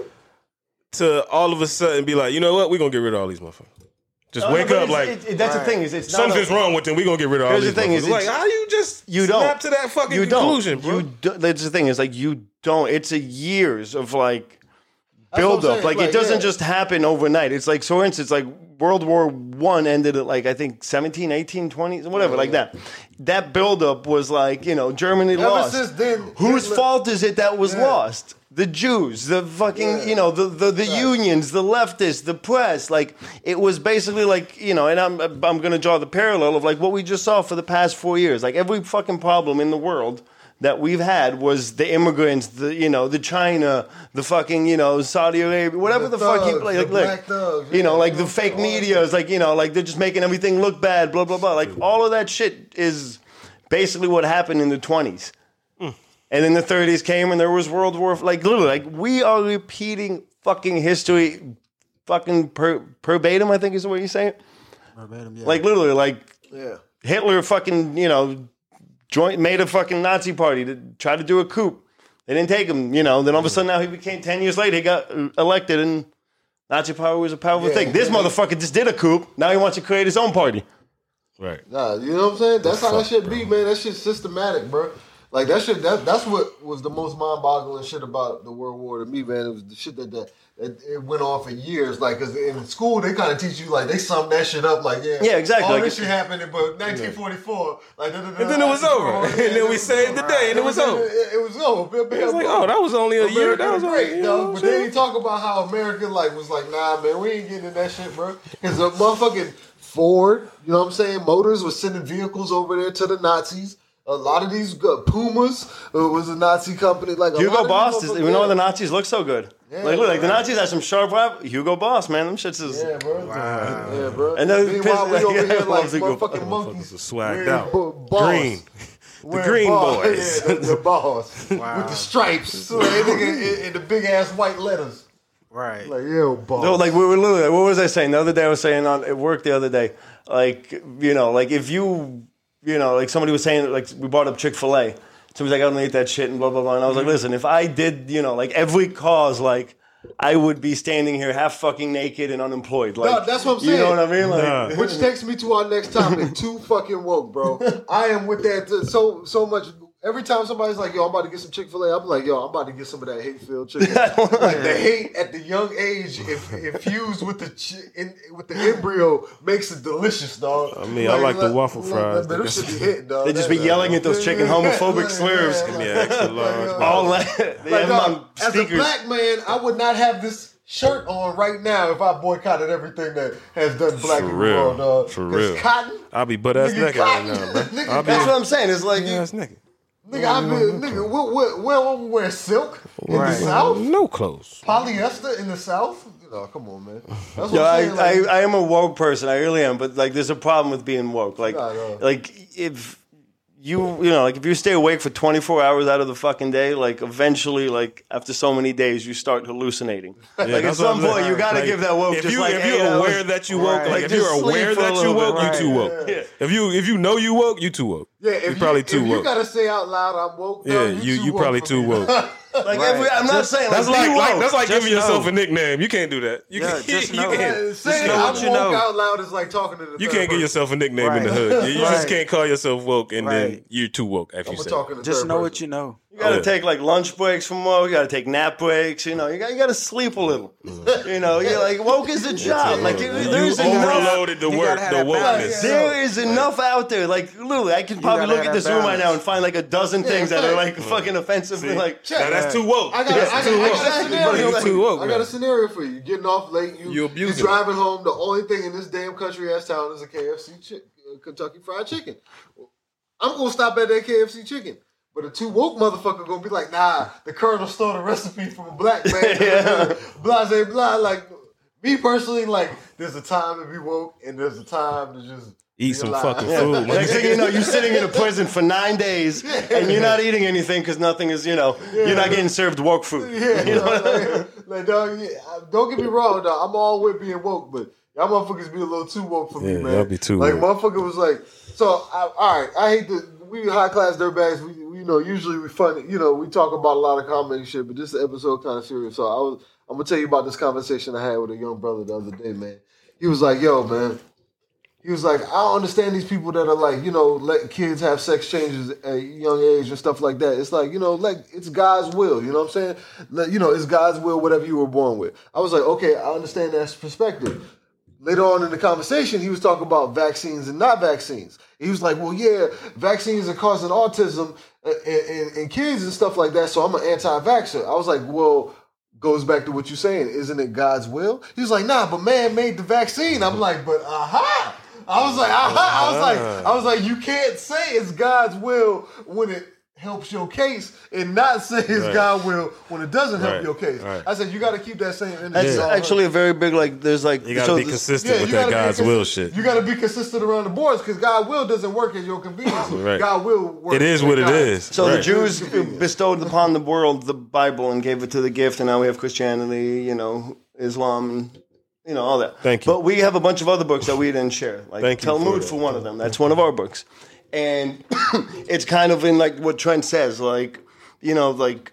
to all of a sudden be like, you know what? We're going to get rid of all these motherfuckers. Just No, wake but up it's- like, it- it- that's the thing is it's not something's a- wrong with them. We're going to get rid of all Here's these the thing is motherfuckers. Like, it's- how you just you snap don't to that fucking you conclusion, don't. bro? You do, that's the thing is like you don't. It's a years of like That's what I'm build up. saying, Like, like, it doesn't yeah. just happen overnight. It's like, so for instance, like World War One ended at like I think seventeen, eighteen, twenty, whatever, like that. That build up was like, you know, Germany Ever lost. since then, Whose Hitler- fault is it that was Yeah. lost? The Jews, the fucking, Yeah. you know, the the, the unions, the leftists, the press. Like, it was basically like, you know, and I'm I'm gonna draw the parallel of like what we just saw for the past four years. Like every fucking problem in the world that we've had was the immigrants, the you know, the China, the fucking, you know, Saudi Arabia, whatever the, The fuck you thugs, like, the like, black thugs, you know, yeah, like the all fake that media is like, you know, like they're just making everything look bad, blah blah blah. Like all of that shit is basically what happened in the twenties. And then the thirties came and there was World War, like literally, like we are repeating fucking history, fucking per, verbatim, I think is the way you say it. Verbatim, yeah. Like literally, like Yeah. Hitler fucking, you know, joint made a fucking Nazi party to try to do a coup. They didn't take him, you know. Then all of a sudden now he became, ten years later, he got elected and Nazi power was a powerful Yeah, thing. This yeah. motherfucker just did a coup. Now he wants to create his own party. Right. Nah, you know what I'm saying? That's how that shit be, man. That shit's systematic, bro. Like that shit. That that's what was the most mind-boggling shit about the World War to me, man. It was the shit that that, that it went on for years. Like, cause in school they kind of teach you like they sum that shit up. Like, yeah, Yeah, exactly. All Like, this shit happened, but nineteen forty-four, like, da, da, da, And then it was over. And then we saved the day and it was over. It, it was over. It was like, oh, that was only a year. That was only, great, you know dog. what But I'm they saying? ain't talk about how America like was like, nah, man, we ain't getting in that shit, bro. Because the motherfucking Ford, you know what I'm saying? Motors was sending vehicles over there to the Nazis. A lot of these uh, Pumas uh, was a Nazi company. Like a lot Hugo of Boss, these is, motherfuckers- you know the Nazis look so good. Yeah, like, look, like the right. Nazis had some sharp rap. Hugo Boss, man, them shits is. Yeah, bro. Wow. Yeah, bro. And then Meanwhile, we piss- over yeah, here like Hugo Boss. motherfucking monkeys. Motherfuckers are swagged wearing out. bo- boss. Green. Wearing Green boss. boys. Yeah, the, the boss. Wow. With the stripes. So that nigga in, in the big ass white letters. Right. Like, yo, boss. No, like we were literally. What was I saying the other day? I was saying on at work the other day, like you know, like if you, you know, like somebody was saying, like we brought up Chick-fil-A. Somebody's like, I don't eat that shit and blah blah blah. And I was like, listen, if I did, you know, like every cause, like I would be standing here half fucking naked and unemployed. Like No, that's what I'm saying. You know what I mean? Like, Nah. Which takes me to our next topic. Too fucking woke, bro. I am with that t- so so much. Every time somebody's like, yo, I'm about to get some Chick-fil-A, I'm like, yo, I'm about to get some of that hate-filled chicken. Like the hate at the young age, if, infused with the chi- in, with the embryo, makes it delicious, dog. I mean, I like the waffle fries. Man, them should be hitting, dog. They just be yelling at those chicken homophobic Yeah, slurs. yeah, Give me like- an extra large. like, all that. They Like, have them dog, on as a sneakers. black man, I would not have this shirt on right now if I boycotted everything that has done black For people real. wrong, dog. For 'Cause real. Cotton, I'll be butt ass Nigga, naked right cotton. now, bro. Nigga, I'll be That's what I'm saying. It's like butt you, ass naked. nigga, I've been, nigga, what, what, where I'm wearing silk in Right. the South, No clothes. polyester in the South. You know, come on, man. That's what Yo, I'm saying. I, Like, I, I am a woke person. I really am. But like, there's a problem with being woke. Like, Nah, no. like if you, you know, like if you stay awake for twenty-four hours out of the fucking day, like eventually, like after so many days, you start hallucinating. like at that's what some I'm point, saying. you got to Like, give that woke if just you like if eight you're aware hours. that you woke, Right. like Like, if you're just aware sleep for a that you little woke, bit, you right. too woke. Yeah. If you if you know you woke, you too woke. yeah, if You're you, probably too if you woke. gotta say out loud, I'm woke. Yeah, dog, you too you woke probably for too me. woke. Like Right. every, I'm not saying That's like, like, be like woke. that's like Just giving yourself know. a nickname. You can't do that. You Yeah, can't. just you know. can't. Yeah, saying know I'm what woke you know. out loud is like talking to the You third can't give person. yourself a nickname in the Right. hood. You, you just Right. can't call yourself woke and then Right. you're too woke after I'm you say. talking to Just third know person. what you know. You gotta Yeah. take like lunch breaks from work. You gotta take nap breaks. You know, you got you gotta sleep a little. You know, you're like woke is a job. Like you, You there's enough. overloaded the You work, gotta the have that balance. wokeness. There is enough out there. Like literally, I could probably gotta look have at this that room right balance. now and find like a dozen things that are like Mm. fucking offensively. Like Now that's too woke. I got, That's I, got, too I, woke. got a scenario. You too woke, I got a man. scenario for you. You getting off late. You You abusing. driving home. The only thing in this damn country ass town is a K F C, chi- uh, Kentucky Fried Chicken. I'm gonna stop at that K F C chicken. But a too woke motherfucker gonna be like, nah, the Colonel stole the recipe from a black man. Yeah. Blah, blah, blah. Like me personally, like there's a time to be woke and there's a time to just Eat be some alive. fucking yeah. food. Next thing you know, you're sitting in a prison for nine days and you're not eating anything because nothing is, you know, you're not getting served woke food. Yeah, You know? like, like, dog, yeah, don't get me wrong, dog. I'm all with being woke, but y'all motherfuckers be a little too woke for me, Yeah, man. y'all be too like, woke. motherfucker was like, so, I, all right, I hate to, we high class dirtbags, we, we, you know, usually we fun, you know, we talk about a lot of comedy shit, but this episode kind of serious. So I was, I'm gonna tell you about this conversation I had with a young brother the other day, man. He was like, yo, man. He was like, I don't understand these people that are like, you know, letting kids have sex changes at a young age and stuff like that. It's like, you know, like it's God's will. You know what I'm saying? Like, you know, it's God's will, whatever you were born with. I was like, okay, I understand that perspective. Later on in the conversation, he was talking about vaccines and not vaccines. He was like, well, yeah, vaccines are causing autism in, in, in kids and stuff like that, so I'm an anti-vaxxer. I was like, well, goes back to what you're saying. Isn't it God's will? He was like, nah, but man made the vaccine. I'm like, but aha! I was like, aha! I was like, I was like, you can't say it's God's will when it helps your case and not say it's Right. God's will when it doesn't help Right. your case. Right. I said, you got to keep that same energy. That's all actually a very big, like, there's like, You gotta so be this- consistent Yeah, with you that gotta be God's will consistent. shit. You got to be consistent around the boards because God will doesn't work at your convenience. Right. God will work. It is at what it God. is. So Right. the Jews bestowed upon the world the Bible and gave it to the gift, and now we have Christianity, you know, Islam, and you know all that. Thank you. But we have a bunch of other books that we didn't share, like Thank you Talmud for for, that. one of them. That's one of our books, and it's kind of in like what Trent says, like you know, like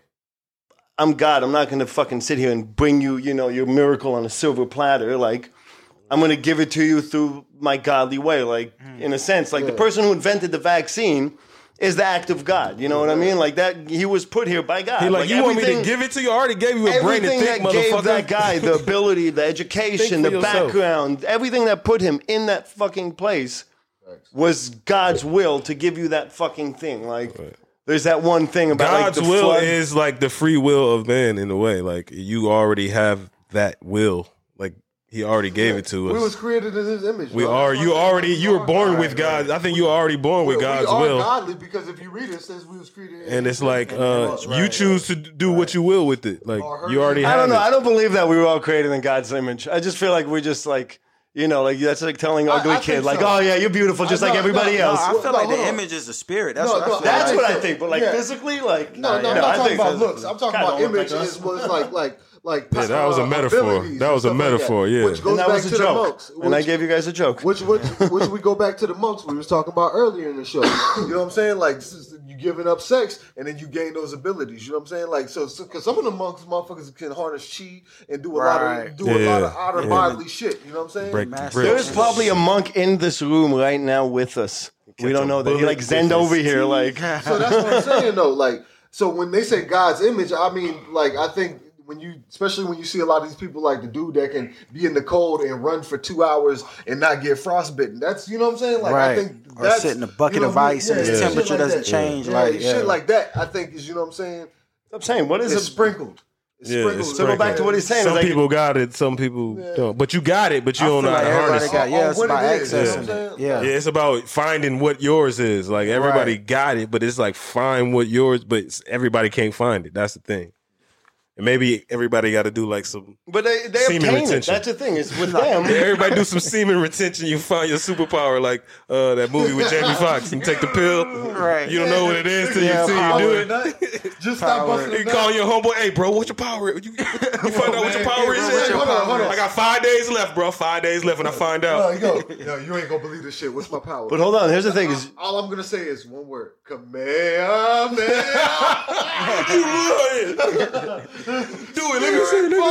I'm God. I'm not going to fucking sit here and bring you, you know, your miracle on a silver platter, like. I'm going to give it to you through my godly way. Like, in a sense, like the person who invented the vaccine is the act of God. You know what I mean? Like that, he was put here by God. He like, you want me to everything- give it to you? I already gave you a brain to Everything think, that gave motherfucker. that guy the ability, the education, Think the for yourself. background, everything that put him in that fucking place was God's will to give you that fucking thing. Like, there's that one thing about God's like the will flood. is like the free will of man in a way. Like you already have that will. Like he already gave it to us. We was created in His image. We bro. are. That's You what I'm already. saying. You were born Right, with right. God. I think you were already born with We- God's we are will. godly because if you read it, it says we was created. in And His it's like image. uh, Right. you choose to do what you will with it. Like Or you already I have don't know. it. I don't believe that we were all created in God's image. I just feel like we're just like, you know, like that's like telling I- ugly I kid, think like, so. oh yeah, you're beautiful, just I- like no, everybody no, else. I feel No, like hold the on. image is the spirit. That's No, what I no, feel That's like. what I think. But like Yeah. physically, like No, no, you I'm know, not I talking think about that's- looks. I'm talking kinda about don't look image. like Is us. was like like like. Yeah, that was a uh, metaphor. abilities That and was a stuff like metaphor, that, yeah. Which goes And that back was to a the joke. monks. And I which- gave you guys a joke. Which, which, which we go back to the monks we was talking about earlier in the show. You know what I'm saying? Like, this is- you giving up sex, and then you gain those abilities. You know what I'm saying? Like, so, because some of the monks, motherfuckers can harness chi and do a lot Right. of do a lot Yeah, of outer yeah. bodily shit. You know what I'm saying? Break the Master. bricks. There's probably a monk in this room right now with us. We don't know that. He bullet like with zened his over here, like So that's what I'm saying, though. Like, so when they say God's image, I mean, like, I think when you, especially when you see a lot of these people, like the dude that can be in the cold and run for two hours and not get frostbitten. That's, you know what I'm saying? Like, I Right. think Or that's, sit in a bucket you know of what I mean? ice and Yeah, his shit temperature like doesn't that. change, Yeah, like, yeah. shit like that. I think is, you know what I'm saying? I'm saying, what is It's it? sprinkled. It's Yeah, sprinkled. it's So go back to what he's saying. Some is like, people got it. Some people don't. But you got it. But you I don't feel know how like to everybody harness. got, it. yeah, it's what about it is, you know accessing what I'm it. saying? Yeah. Yeah, it's about finding what yours is. Like everybody Right. got it, but it's like find what yours. But it's, everybody can't find it. That's the thing. And maybe everybody got to do like some. but they they Semen obtain it. retention. That's the thing. It's with them. Everybody do some semen retention. You find your superpower, like uh, that movie with Jamie Foxx. You take the pill. Right. You don't know what it is till Yeah, you, till you do power. it. Just stop Power. busting You it call down. your homeboy, hey bro, what's your power? You, you find out what your power is. What's your Hold on, power? hold on. I got five days left, bro. Five days left, and I find No, out. you go. Yo, you ain't gonna believe this shit. What's my power? But hold on. Here's the thing: is All I'm gonna say is one word: Kamehameha. You lying. Do it. Let me see. Let me.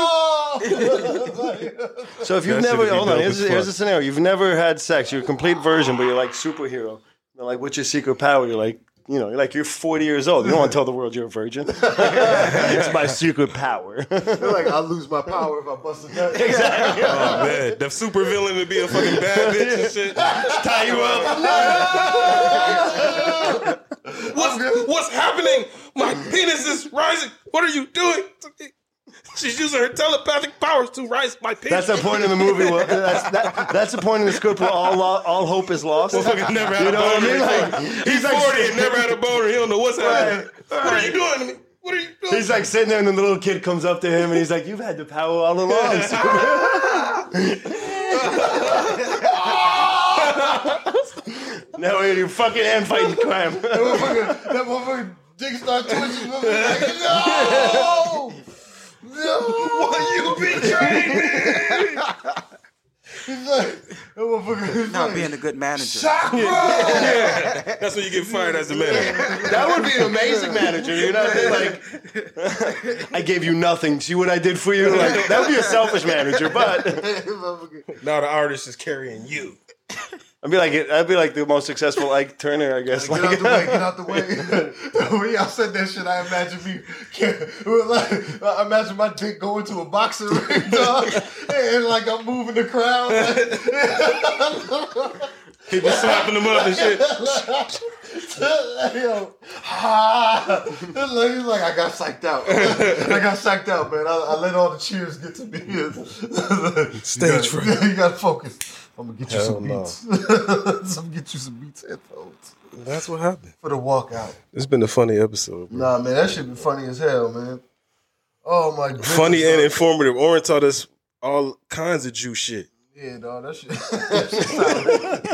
Oh! so if you've That never shit would be hold on. dope Here's, as here's fuck. a scenario. You've never had sex. You're a complete virgin, but you're like superhero. They're like, what's your secret power? You're like, you know, like you're forty years old. You don't want to tell the world you're a virgin. It's my secret power. They're like, I'll lose my power if I bust a nut. Exactly. Oh man, the super villain would be a fucking bad bitch and shit. Tie you up. What's, what's happening? My penis is rising. What are you doing? She's using her telepathic powers to rise my penis. That's the point in the movie. Where, that's, that, that's the point in the script where all lo- all hope is lost. Motherfucker never had You a know what I boner. mean? Like, He's like- forty and never had a boner. He don't know what's happening. Right. What are you doing to me? What are you doing? He's like sitting there, and then the little kid comes up to him, and he's like, "You've had the power all along." Now you're fucking and fighting crime. That motherfucker, that motherfucker dick start twitching. Like, no! No! Why you betrayed me? He's like, that motherfucker is Not like, being a good manager. Chakra! Yeah, that's when you get fired as a manager. That would be an amazing manager. You know, like I gave you nothing. See what I did for you? Like that would be a selfish manager. But Now the artist is carrying you. I'd be like, I'd be like the most successful Ike Turner, I guess. Get out the way, get out the way. When y'all said that shit, I imagine me, like, I imagine my dick going to a boxing ring, dog, and like I'm moving the crowd. People slapping them up and shit. Yo, ha! He's like, I got psyched out. I got psyched out, man. I, I let all the cheers get to me. Stage you fright. gotta, you gotta focus. I'm gonna get you Hell some no. beats. I'm gonna get you some beats headphones That's what happened. for the walkout. It's been a funny episode, bro. Nah, man, that shit be funny as hell, man. Oh my goodness. Funny and dog. informative. Oren taught us all kinds of Jew shit. Yeah, dog, that shit. That shit sound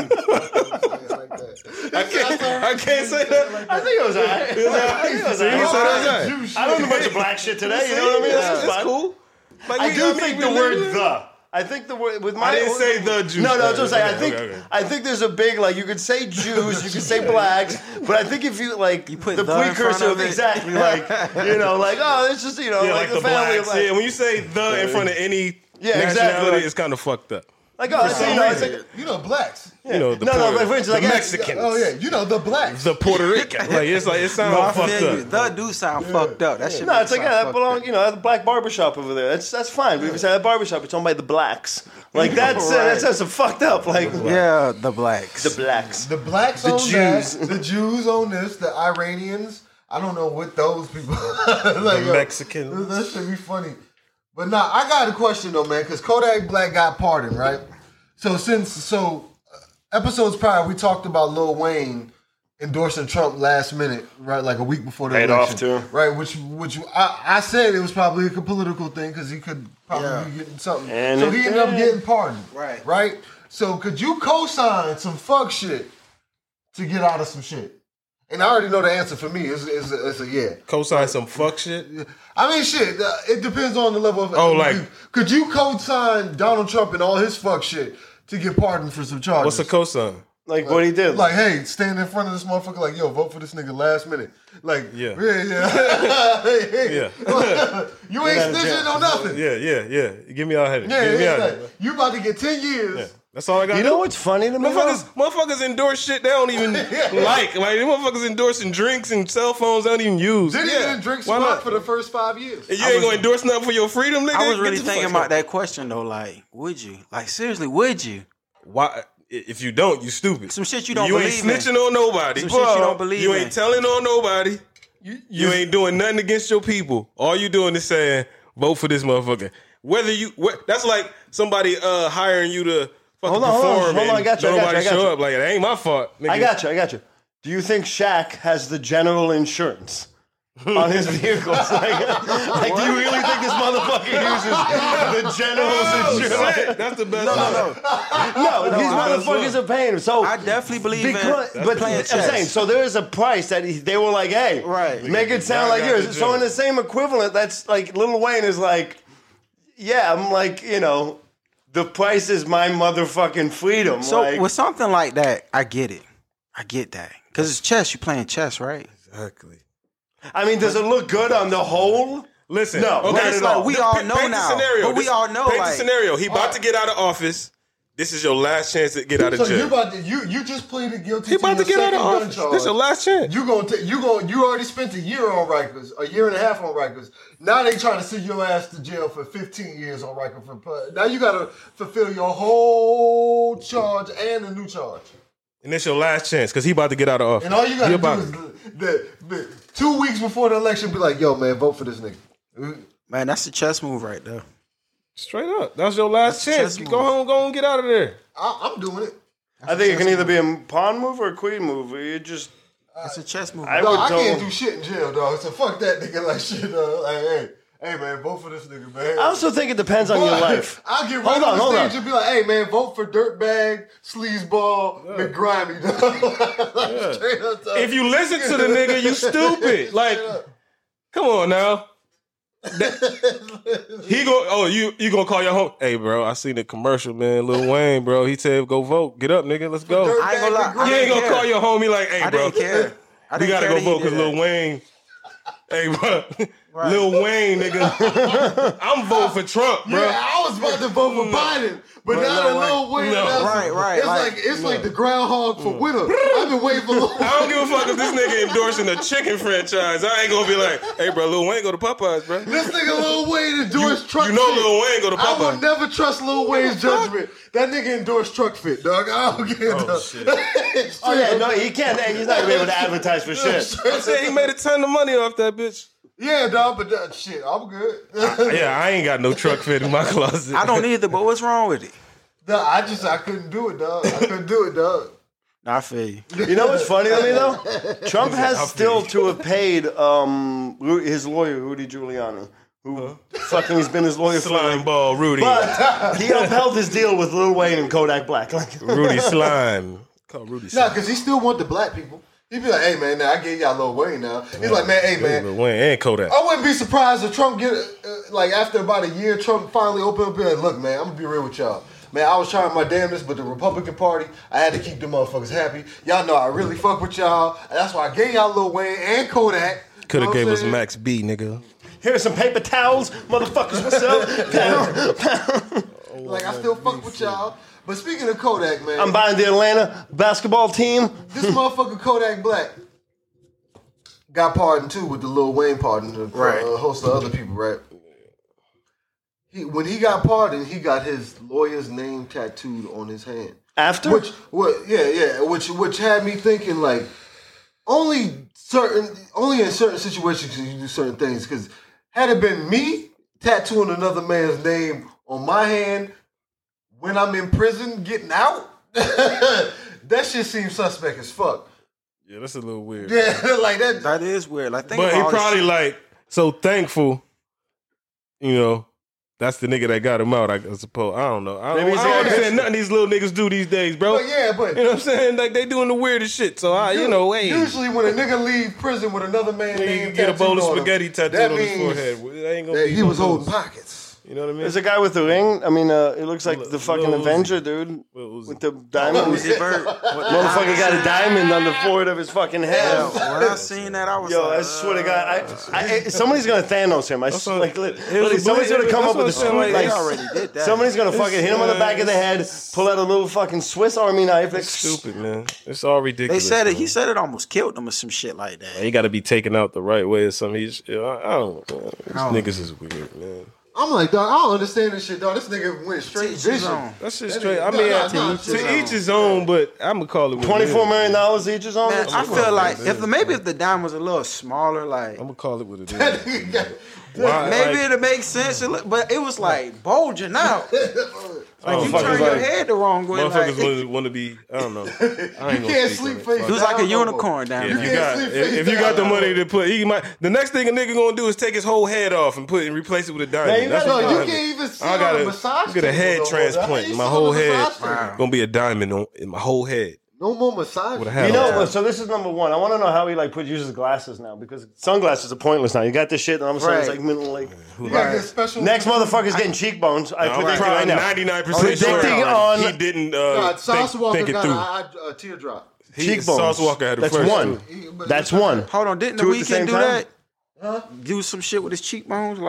like that. I can't. I can't say that. I think it was alright. I think it was See, he said alright. that's Jew right. shit. I learned a bunch of black shit today. You know what I mean? That's It's fun. cool. Like, I we- do mean, think we the word live- "the." I think the word with my. I didn't say the Jews. No, no, that's what I'm saying. I Okay, think okay, okay. I think there's a big like you could say Jews, you could say blacks, but I think if you like You put the the in front precursor of of it. exactly like you know like oh it's just you know Yeah, like, like, the, family blacks. of like Yeah, when you say the in front of any Yeah, exactly, nationality, like- it's kind of fucked up. like oh it's, you know it's like You know, blacks. You know, the No, no, Puerto- but for instance, the like, Mexicans. Oh, yeah, you know, the blacks. The Puerto Rican. Like it's like it sounds No, I fucked feel you. up. The do sound fucked up. That shit. no, make it's like it yeah, sound that fucked belong up. you know at the black barbershop over there. That's that's fine. But if you say that barbershop, it's owned by the blacks. Like that's uh, Right. that's that's a fucked up like Yeah, the blacks. the blacks. The blacks The own Jews. that. The Jews own this. The Iranians. I don't know what those people. like, The Mexicans. That should be funny. But nah, I got a question though, man, because Kodak Black got pardoned, right? So since so uh, episodes prior, we talked about Lil Wayne endorsing Trump last minute, right? Like a week before the Paid election, off, too. right? Which, which I, I said it was probably a political thing because he could probably Yeah. be getting something. And so it he ended up did. getting pardoned, Right. Right. So could you co-sign some fuck shit to get out of some shit? And I already know the answer for me. It's, it's, a, it's a yeah. Co-sign some fuck shit. I mean, shit. uh, It depends on the level of. Oh, like- could you co-sign Donald Trump and all his fuck shit to get pardoned for some charges? What's a cosign? Like what he did. Like, hey, stand in front of this motherfucker, like, yo, vote for this nigga last minute. Like, Yeah. yeah, yeah. hey, hey. Yeah. You ain't Get out of snitching jail. on nothing. Yeah, Yeah, yeah, yeah. Give me all headed. yeah, Give me yeah. all Like, headed. you about to get ten years. Yeah. That's all I got. you know what's funny to me? Motherfuckers, though? motherfuckers endorse shit they don't even like. Like, them motherfuckers endorsing drinks and cell phones they don't even use. Diddy Yeah. didn't drink Why Smoke not? for the first five years. And you ain't gonna endorse nothing for your freedom, nigga? I was Get really the thinking fuck about out. that question though. Like, would you? Like, seriously, would you? Why? If you don't, you stupid. Some shit you don't You ain't believe in. snitching on nobody. Some shit you don't believe You in. ain't telling on nobody. You, you ain't doing nothing against your people. All you doing is saying, vote for this motherfucker. Whether you, what, that's like somebody uh, hiring you to fucking Hold on, hold on, perform hold on, I and got you, I don't got nobody you, I got show you. up. Like, it ain't my fault. Nigga. I got you. I got you. Do you think Shaq has the general insurance on his vehicles? Like, like do you really think this motherfucker uses the general's insurance? Shit, that's the best. No, no, no. No, these I- motherfuckers are paying him. So I definitely believe because, in but playing I'm chess. saying, so there is a price that he, they were like, hey, Right. make it sound I like got yours. the So in general. the same equivalent, that's like Lil Wayne is like, yeah, I'm like, you know, the price is my motherfucking freedom. So like, with something like that, I get it. I get that because it's chess. You playing chess, right? Exactly. I mean, does it look good on the whole? Listen, No, okay, not it's at like all. we Just all paint- know paint the now, scenario. but we This- all know, Paint like- the scenario. He about to get out of office. This is your last chance to get out of So jail. you about to you you just pleaded guilty. He about to, to get out of your second gun office. charge. This your last chance. You gonna take you going you already spent a year on Rikers, a year and a half on Rikers. Now they trying to send your ass to jail for fifteen years on Rikers. For now you gotta fulfill your whole charge and a new charge. And this your last chance because he about to get out of office. And all you He gotta about- do is the, the two weeks before the election be like, yo man, vote for this nigga. Man, that's a chess move right there. Straight up. That's your last That's chance. chess You move. go home, go and get out of there. I, I'm doing it. I think it can either be a pawn move or a queen move. You just It's a chess move. I Dog, would I tell can't him- do shit in jail, dog. So fuck that nigga like shit, dog. Like, hey, hey man, vote for this nigga, man. I also think it depends on your life. I'll get right Hold on, on the hold stage on. and be like, hey man, vote for Dirtbag, Sleazeball, McGrimey, dog. Like, straight up, dog. If you listen to the nigga, you stupid. Like, come on now. That- he go. Oh, you you gonna call your home? Hey, bro, I seen the commercial, man. Lil Wayne, bro. He said go vote. Get up, nigga. Let's go. Dirtbag I ain't gonna lie. McGrimey. You ain't gonna care. call your homie like, hey, I bro. didn't care. I We didn't gotta care go that he vote because did Lil that. Wayne. Hey, bro. Lil Wayne, nigga. I'm voting for Trump, bro. Yeah, I was about to vote for Biden, but But now no, that Lil Wayne, no. announced it, Right, right, It's like- like it's like the groundhog for winter. I've been waiting for Lil Wayne. I don't give a fuck if this nigga endorsing a chicken franchise. I ain't gonna be like, hey, bro, Lil Wayne go to Popeyes, bro. This nigga Lil Wayne endorsed truck You know fit. Lil Wayne go to I will Popeyes. never trust Lil Wayne's judgment. That nigga endorsed truck fit, dog. I don't care. Oh, dog. shit. Oh yeah, no, he can't. He's not gonna be able to advertise for shit. I said he made a ton of money off that bitch. Yeah, dog, but that, shit, I'm good. Yeah, I ain't got no truck fit in my closet. I don't either, but what's wrong with it? Dog, I just I couldn't do it, dog. I couldn't do it, dog. Nah, I feel you. You know what's funny to me though? Trump has I'll still feel to have paid um, Ru- his lawyer Rudy Giuliani, who fucking has been his lawyer for Slime like, ball, Rudy. but he upheld his deal with Lil Wayne and Kodak Black. Like, Rudy Slime. Call Rudy Nah, Slime. because he still want the black people. He be like, hey, man, now I gave y'all Lil Wayne now. He's like, man, hey, man. Lil Wayne and Kodak. I wouldn't be surprised if Trump get, uh, like, after about a year, Trump finally opened up and be like, look, man, I'm going to be real with y'all. Man, I was trying my damnedest, but the Republican Party, I had to keep them motherfuckers happy. Y'all know I really fuck with y'all. And that's why I gave y'all Lil Wayne and Kodak. Could You know have what gave I'm us saying? Max B, nigga. here's some paper towels, motherfuckers. What's up? Pound, pound. Like, I still fuck with y'all. But speaking of Kodak, man. I'm buying the Atlanta basketball team. This motherfucker Kodak Black got pardoned too with the Lil Wayne pardon, a Right. uh, host of other people, right? He, when he got pardoned, he got his lawyer's name tattooed on his hand. After? Which, what? Yeah, yeah. Which, which had me thinking like, only certain, only in certain situations can you do certain things. Because had it been me tattooing another man's name on my hand when I'm in prison getting out, that shit seems suspect as fuck. Yeah, that's a little weird. Yeah, like that. That is weird. Like, think But about he all this probably shit. like so thankful, you know. That's the nigga that got him out, I suppose. I don't know. I Maybe don't, he's I don't like- understand nothing these little niggas do these days, bro. But yeah, but You know what I'm saying? Like they doing the weirdest shit. So I, you know, hey, usually when a nigga leave prison with another man you name can get a bowl of tattooed on him, spaghetti tattooed that on his means forehead. Well, that ain't gonna that be he no was holding news. pockets. You know what I mean? There's a guy with a ring. I mean, uh, it looks like Lil- the fucking Lil Uzi. Avenger, dude. Lil Uzi. With the diamond. Uzi Vert. Motherfucker got a diamond on the forehead of his fucking head. Yeah, when I seen that, I was Yo, like, I swear to God, I, I, I, somebody's gonna Thanos him. I s- what- like, li- it was literally, a somebody's believe- gonna come that's up with a what I'm saying, like, they already did that. somebody's gonna fucking hit him on the back of the head, pull out a little fucking Swiss Army knife. Like, Stupid, man. It's all They ridiculous. said it. man. He said it almost killed him or some shit like that. He got to be taken out the right way or something. He's, I I don't know. Man. These don't niggas is weird, man. I'm like, dog, I don't understand this shit, dog. This nigga went straight Teach his vision. own. That's just That straight. nigga- I mean, nah, to, nah, to nah, each his own, but I'm gonna call it what it Twenty-four is. million dollars each is on. Man, I I'm feel gonna like call it if the, maybe if the dime was a little smaller, like I'm gonna call it what it is. That nigga got- Why, maybe like, it'd make sense. It look- But it was like bulging out. Like you motherfuckers turn your like- head the wrong way. motherfuckers Like, want, want to be. I don't know. I ain't You gonna can't speak sleep on it. face Fuck he was like a down no more. unicorn down If there. you can't got sleep if, face if you got down the no money more. to put, he might. The next thing a nigga gonna do is take his whole head off and put and replace it with a diamond. Man, you That's gotta- what No, I'm you doing. can't even sit I on gotta a massage get a table head no more, dog. transplant. You My sit whole on a head massage table. gonna be a diamond on in my whole head. No more massage. With a table. hat You know, on. but so this is number one. I want to know how he like put uses glasses now because sunglasses are pointless now. You got this shit, and all of a sudden it's Right. like middle like. You gotta get special. Next motherfucker's getting cheekbones. I I'm predict it probably right now. ninety-nine percent sure Predicting on- he didn't Nah, uh, Sauce think, Walker think it got through. a, eye- a teardrop. He, cheekbones. Sauce Walker had the That's first one. two. He- but- That's one. Hold on, didn't the Two at the same Weeknd do time? that? Do some shit with his cheekbones, like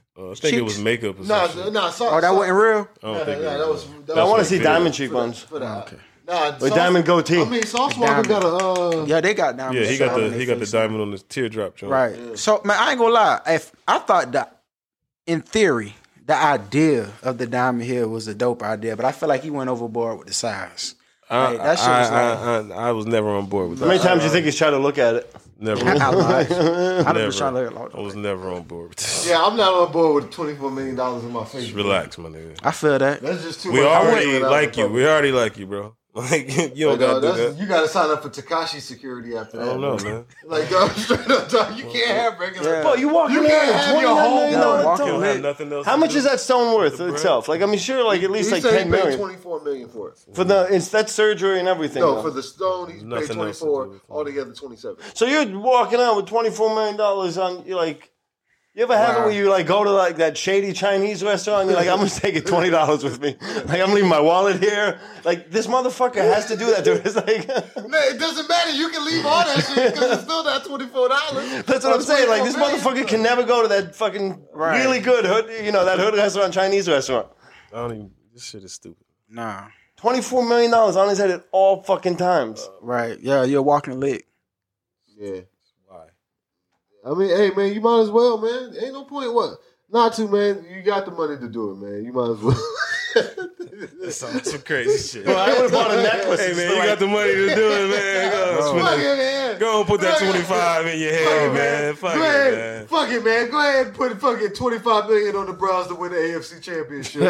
Uh, I think it was makeup or Nah, something. nah, so, Oh, that so, wasn't real? I don't Nah, think nah, it that was. was. That I was want to like see for diamond the- cheekbones. For the, Okay. Nah, With Sauce- diamond goatee. I mean, Sauce Walker got a. Uh, Yeah, they got diamonds. Yeah, he got on the their he got the face. diamond on his teardrop joint. Right. So man, I ain't gonna lie. If I thought that, in theory, the idea of the diamond here was a dope idea, but I feel like he went overboard with the size. I, Like, that shit I, was I, like- I, I was never on board with How many that. times do you think he's trying to look at it? Never. I lied. I'd never. have trying to look I was never on board with this. yeah, I'm not on board with twenty-four million dollars in my face. Just relax, my nigga. I feel that. That's just too We much. already money without like the you. public. We already like you, bro. Like you don't Like, dog, gotta do that's- that. You got to sign up for Tekashi security after that. I don't know, bro. man. Like, dog, straight up, dog, you can't have regular. Yeah. Bro, you walking You around can't with have twenty your nine whole- million No, dollars. walking You don't lit. have nothing else. How to much do. is that stone worth The bread. itself? Like, I mean, sure, like at least He like said ten he paid million twenty-four million for it. for the it's that surgery and everything. No, though. for the stone, he's Nothing paid else to twenty-four, do with it. altogether twenty-seven. So you're walking out with twenty-four million dollars on, you're like, you ever have it Wow. where you like go to like that shady Chinese restaurant and you're like, I'm just taking twenty dollars with me. Like, I'm leaving my wallet here. Like, this motherfucker has to do that to us. Like, No, it doesn't matter. You can leave all that shit because it's still not twenty-four dollars. that's what I'm saying. Like, this motherfucker can never go to that fucking Right. really good hood, you know, that hood restaurant, Chinese restaurant. I don't even. This shit is stupid. Nah. twenty-four million dollars on his head at all fucking times. Right. Yeah, you're walking lit. Yeah. Why? I mean, hey, man, you might as well, man. Ain't no point what. Not to, man. You got the money to do it, man. You might as well. That sounds some crazy shit. Bro, I would have bought a necklace. Hey It's man, you like- got the money to do it, man. Go, Fuck spend it, it. man. Go and put that Fuck it. twenty-five in your Fuck head, it, man. Fuck Go it, ahead. man. Fuck it, man. Go ahead and put fucking twenty-five million on the Browns to win the A F C Championship.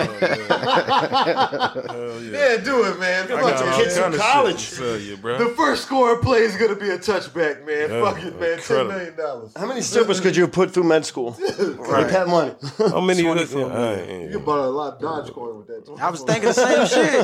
Hell yeah. Yeah, do it, man. I Fuck got it. all kids in kind of college. shit to tell you, bro. The first scorer play is gonna be a touchback, man. Yeah, Fuck it, man. Ten incredible. million dollars. How many strippers could you have put through med school? Right. That money. How many? twenty-four Yeah, I ain't- You can buy a lot of Dogecoin with that. I was thinking the same shit.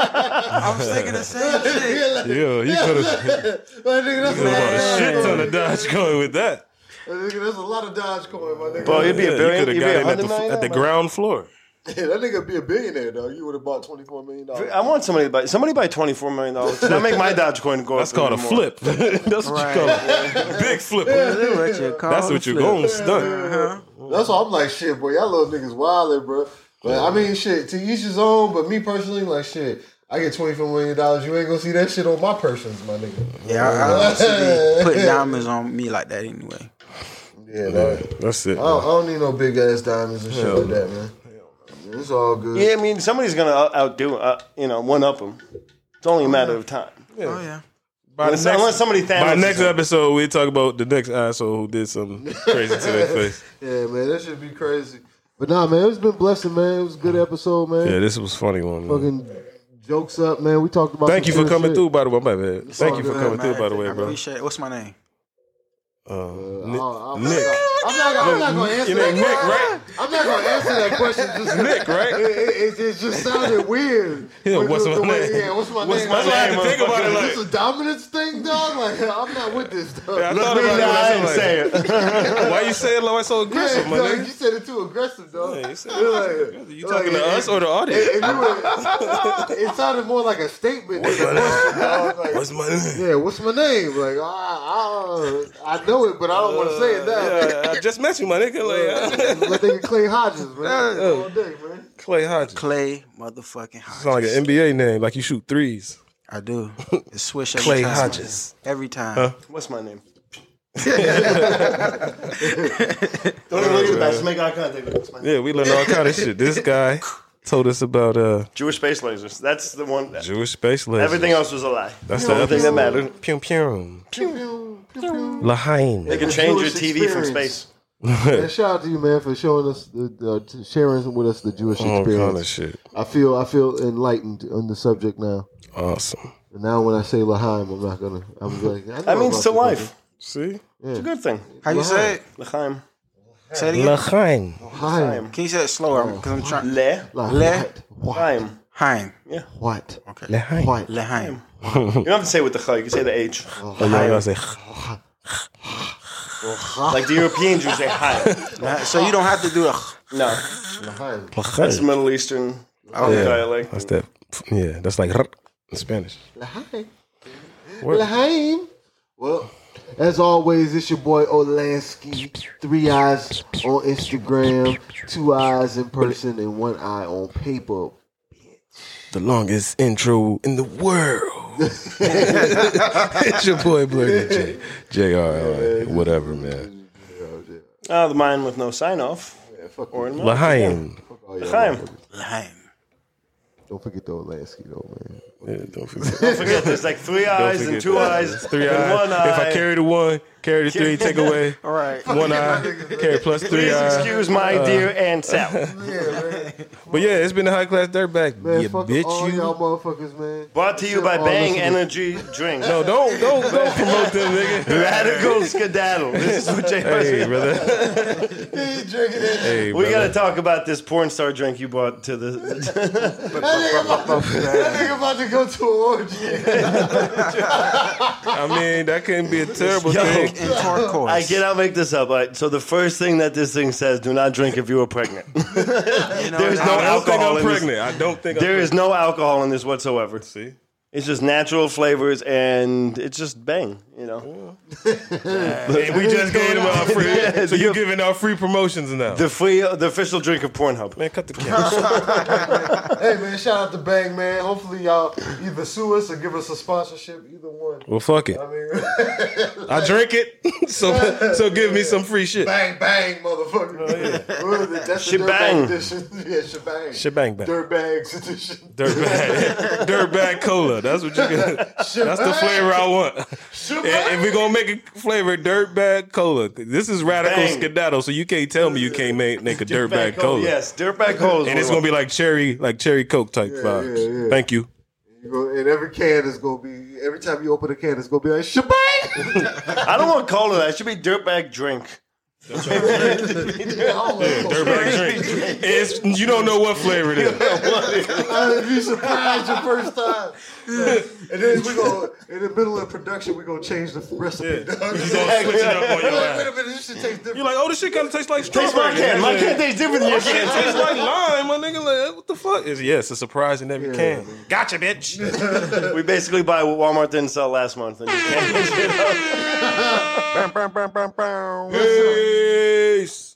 I was thinking the same shit. Yeah, he could have My nigga, that's a lot bought a of shit ton of Dogecoin with that. Nigga, that's a lot of Dogecoin, my nigga. Bro, you'd be a Yeah, billion. you You'd could be have a got it hundred at the, million. at the man. ground floor. Yeah, that nigga be a billionaire, though. You would have bought twenty-four million dollars. I want somebody to buy. Somebody buy twenty-four million dollars. That make my Dogecoin go That's up. called a even more. flip. That's what Right. you call it. Big flip. What you call That's what a you're flip. going to stunt. That's why I'm like, shit, boy, y'all little niggas wildin', bro. But I mean, shit, to each his own. But me personally, like, shit, I get twenty-four million dollars. You ain't gonna see that shit on my persons, my nigga. Yeah, I, I don't see put diamonds on me like that anyway. Yeah, that, That's it. I, don't, I don't need no big ass diamonds and shit like that, man. It's all good. Yeah, I mean, somebody's gonna out- outdo, uh, you know, one up him. It's only a matter of time. Oh yeah. By the Unless, next, unless somebody Thanos. by is next in. episode, we talk about the next asshole who did something crazy to their face. Yeah, man, that should be crazy. But nah, man, it's been blessing, man. It was a good episode, man. Yeah, this was a funny one. Man. Fucking jokes up, man. We talked about. Thank you some for good coming shit. through, by the way. My bad. Thank all you for good, coming Man, through, by the way, I bro. appreciate it. What's my name? Uh, I'm, Nick. I'm, Nick. I'm not, I'm not gonna answer You that named Nick, question. right? I'm not gonna answer that question. Just Nick, right? It, it, it just sounded weird. Yeah, With what's the- my the way- name? Yeah, what's my What's name? my That's why I had to name, think about it. Is Like, this a dominance thing, dog? Like, I'm not with this, dog. Yeah, I Look thought me in about the it. eye I and was say like, it. why you say it like so aggressive, Yeah, my dog, you nigga? said it too aggressive, dog. Yeah, you said You're it. like- You talking like, to us or the audience? It, it, it, it sounded more like a statement than a question, dog. Like, What's my name? yeah, what's my name? Like, I, I, I know it, but I don't want to say it now. Yeah, I just met you, my nigga. Like, But nigga Clay Hodges, man. All day, man. Clay Hodges. Clay motherfucking Hodges. Sound like an N B A name, like you shoot threes. I do. It's swish every Clay time. Hodges. Every time. Huh? What's my name? Don't even look at the back. Just make eye contact. What's my name? Yeah, we learned all kind of shit. This guy told us about uh, Jewish space lasers. That's the one. Jewish space lasers. Everything else was a lie. That's the the only thing that mattered. Pew pew. Pew, pew, pew, pew. Lahain. They can change your Jewish T V from experience. space. And shout out to you, man, for showing us, the, uh, t- sharing with us the Jewish All kind of experience. shit. I feel, I feel enlightened on the subject now. Awesome. And now, when I say Lahaim, I'm not gonna. I'm like, I know That means about to this, life. See? It's a good thing. How you say it? L'chaim. Say it again. Lahain. Lahaim. Can you say it slower? Because I'm trying. Le. Like, Le- what? What? Chaim. Haim. What? Lahain. What? Lehaim. You don't have to say it with the ch. You can say the H. Oh, yeah, I gotta say. Like the Europeans, you say Chaim. So you don't have to do a. No. Lahaim. That's Middle Eastern Yeah, dialect. that's that. Yeah, that's like in Spanish. Lahaim. What? Lahaim. Well, as always, it's your boy Olansky. Three eyes on Instagram, two eyes in person, and one eye on paper. The longest intro in the world. It's your boy Blurry J. J R L. Whatever, man. Uh, the man with no sign off. Yeah, fuck Or you. L'chaim. L'chaim. L'chaim. Don't forget the Olansky though, man. Yeah, don't forget. Don't forget, there's like three eyes and two that. eyes, It's three and eyes. one eye. If I carry the one, carry the three, take away. All right. One eye, carry plus three Please eyes. excuse my dear Aunt Sal. Yeah, man. But yeah, it's been the High Class Dirtbag. Man, You fuck bitch, all you. y'all motherfuckers, man. Brought to you by All Bang listeners. Energy Drink. No, don't, don't, don't promote them, nigga. Radical skedaddle. This is what Jay Hey, brother. He drinking that shit. Hey, We brother. gotta talk about this porn star drink you brought to the. That nigga about to go to an orgy. I mean, that couldn't be a terrible Yo. thing. Intercourse. I cannot make this up. All right, so the first thing that this thing says: do not drink if you are pregnant. You know, There's I no don't think alcohol I'm in this. pregnant. I don't think I'm There is pregnant. no alcohol in this whatsoever. See? It's just natural flavors, and it's just bang. You know, Hey, we just gave them out free. Yeah, So you're the- giving out free promotions now. the free, the official drink of Pornhub. Man, cut the camera. Hey, man, shout out to Bang, man. Hopefully, y'all either sue us or give us a sponsorship. Either one. Well, fuck it. I mean, I drink it, so so give me some free shit. bang, bang, motherfucker. What is it? That's the Shebang. Dirtbag edition. Yeah, shebang. Shebang bang. Dirtbags edition. Dirtbag, dirtbag cola. That's what you get. That's the flavor I want. Shebang. If we're gonna make a flavor, dirtbag cola. This is radical Bang. skedaddle, so you can't tell me you can't make, make a dirtbag cola. Yes, dirtbag cola. And it's gonna be like cherry, like cherry Coke type vibes. yeah, yeah. Thank you. You go, and every can is gonna be. Every time you open a can, it's gonna be like shebang. I don't want cola. That should be dirtbag drink. Dirtbag drink. It's, you don't know what flavor it is. I'd be surprised your first time. And then we go in the middle of production, we gonna change the recipe. You gonna switch it up on your Wait a ass. minute, this shit tastes different. You're like, oh, this shit kind of tastes like Taste my strawberry. can. My can tastes different than your It can. tastes like lime, my nigga. Like, what the fuck? It's, yes, a surprise in every can. Gotcha, bitch. We basically buy what Walmart didn't sell last month. And just can't shit up. Peace.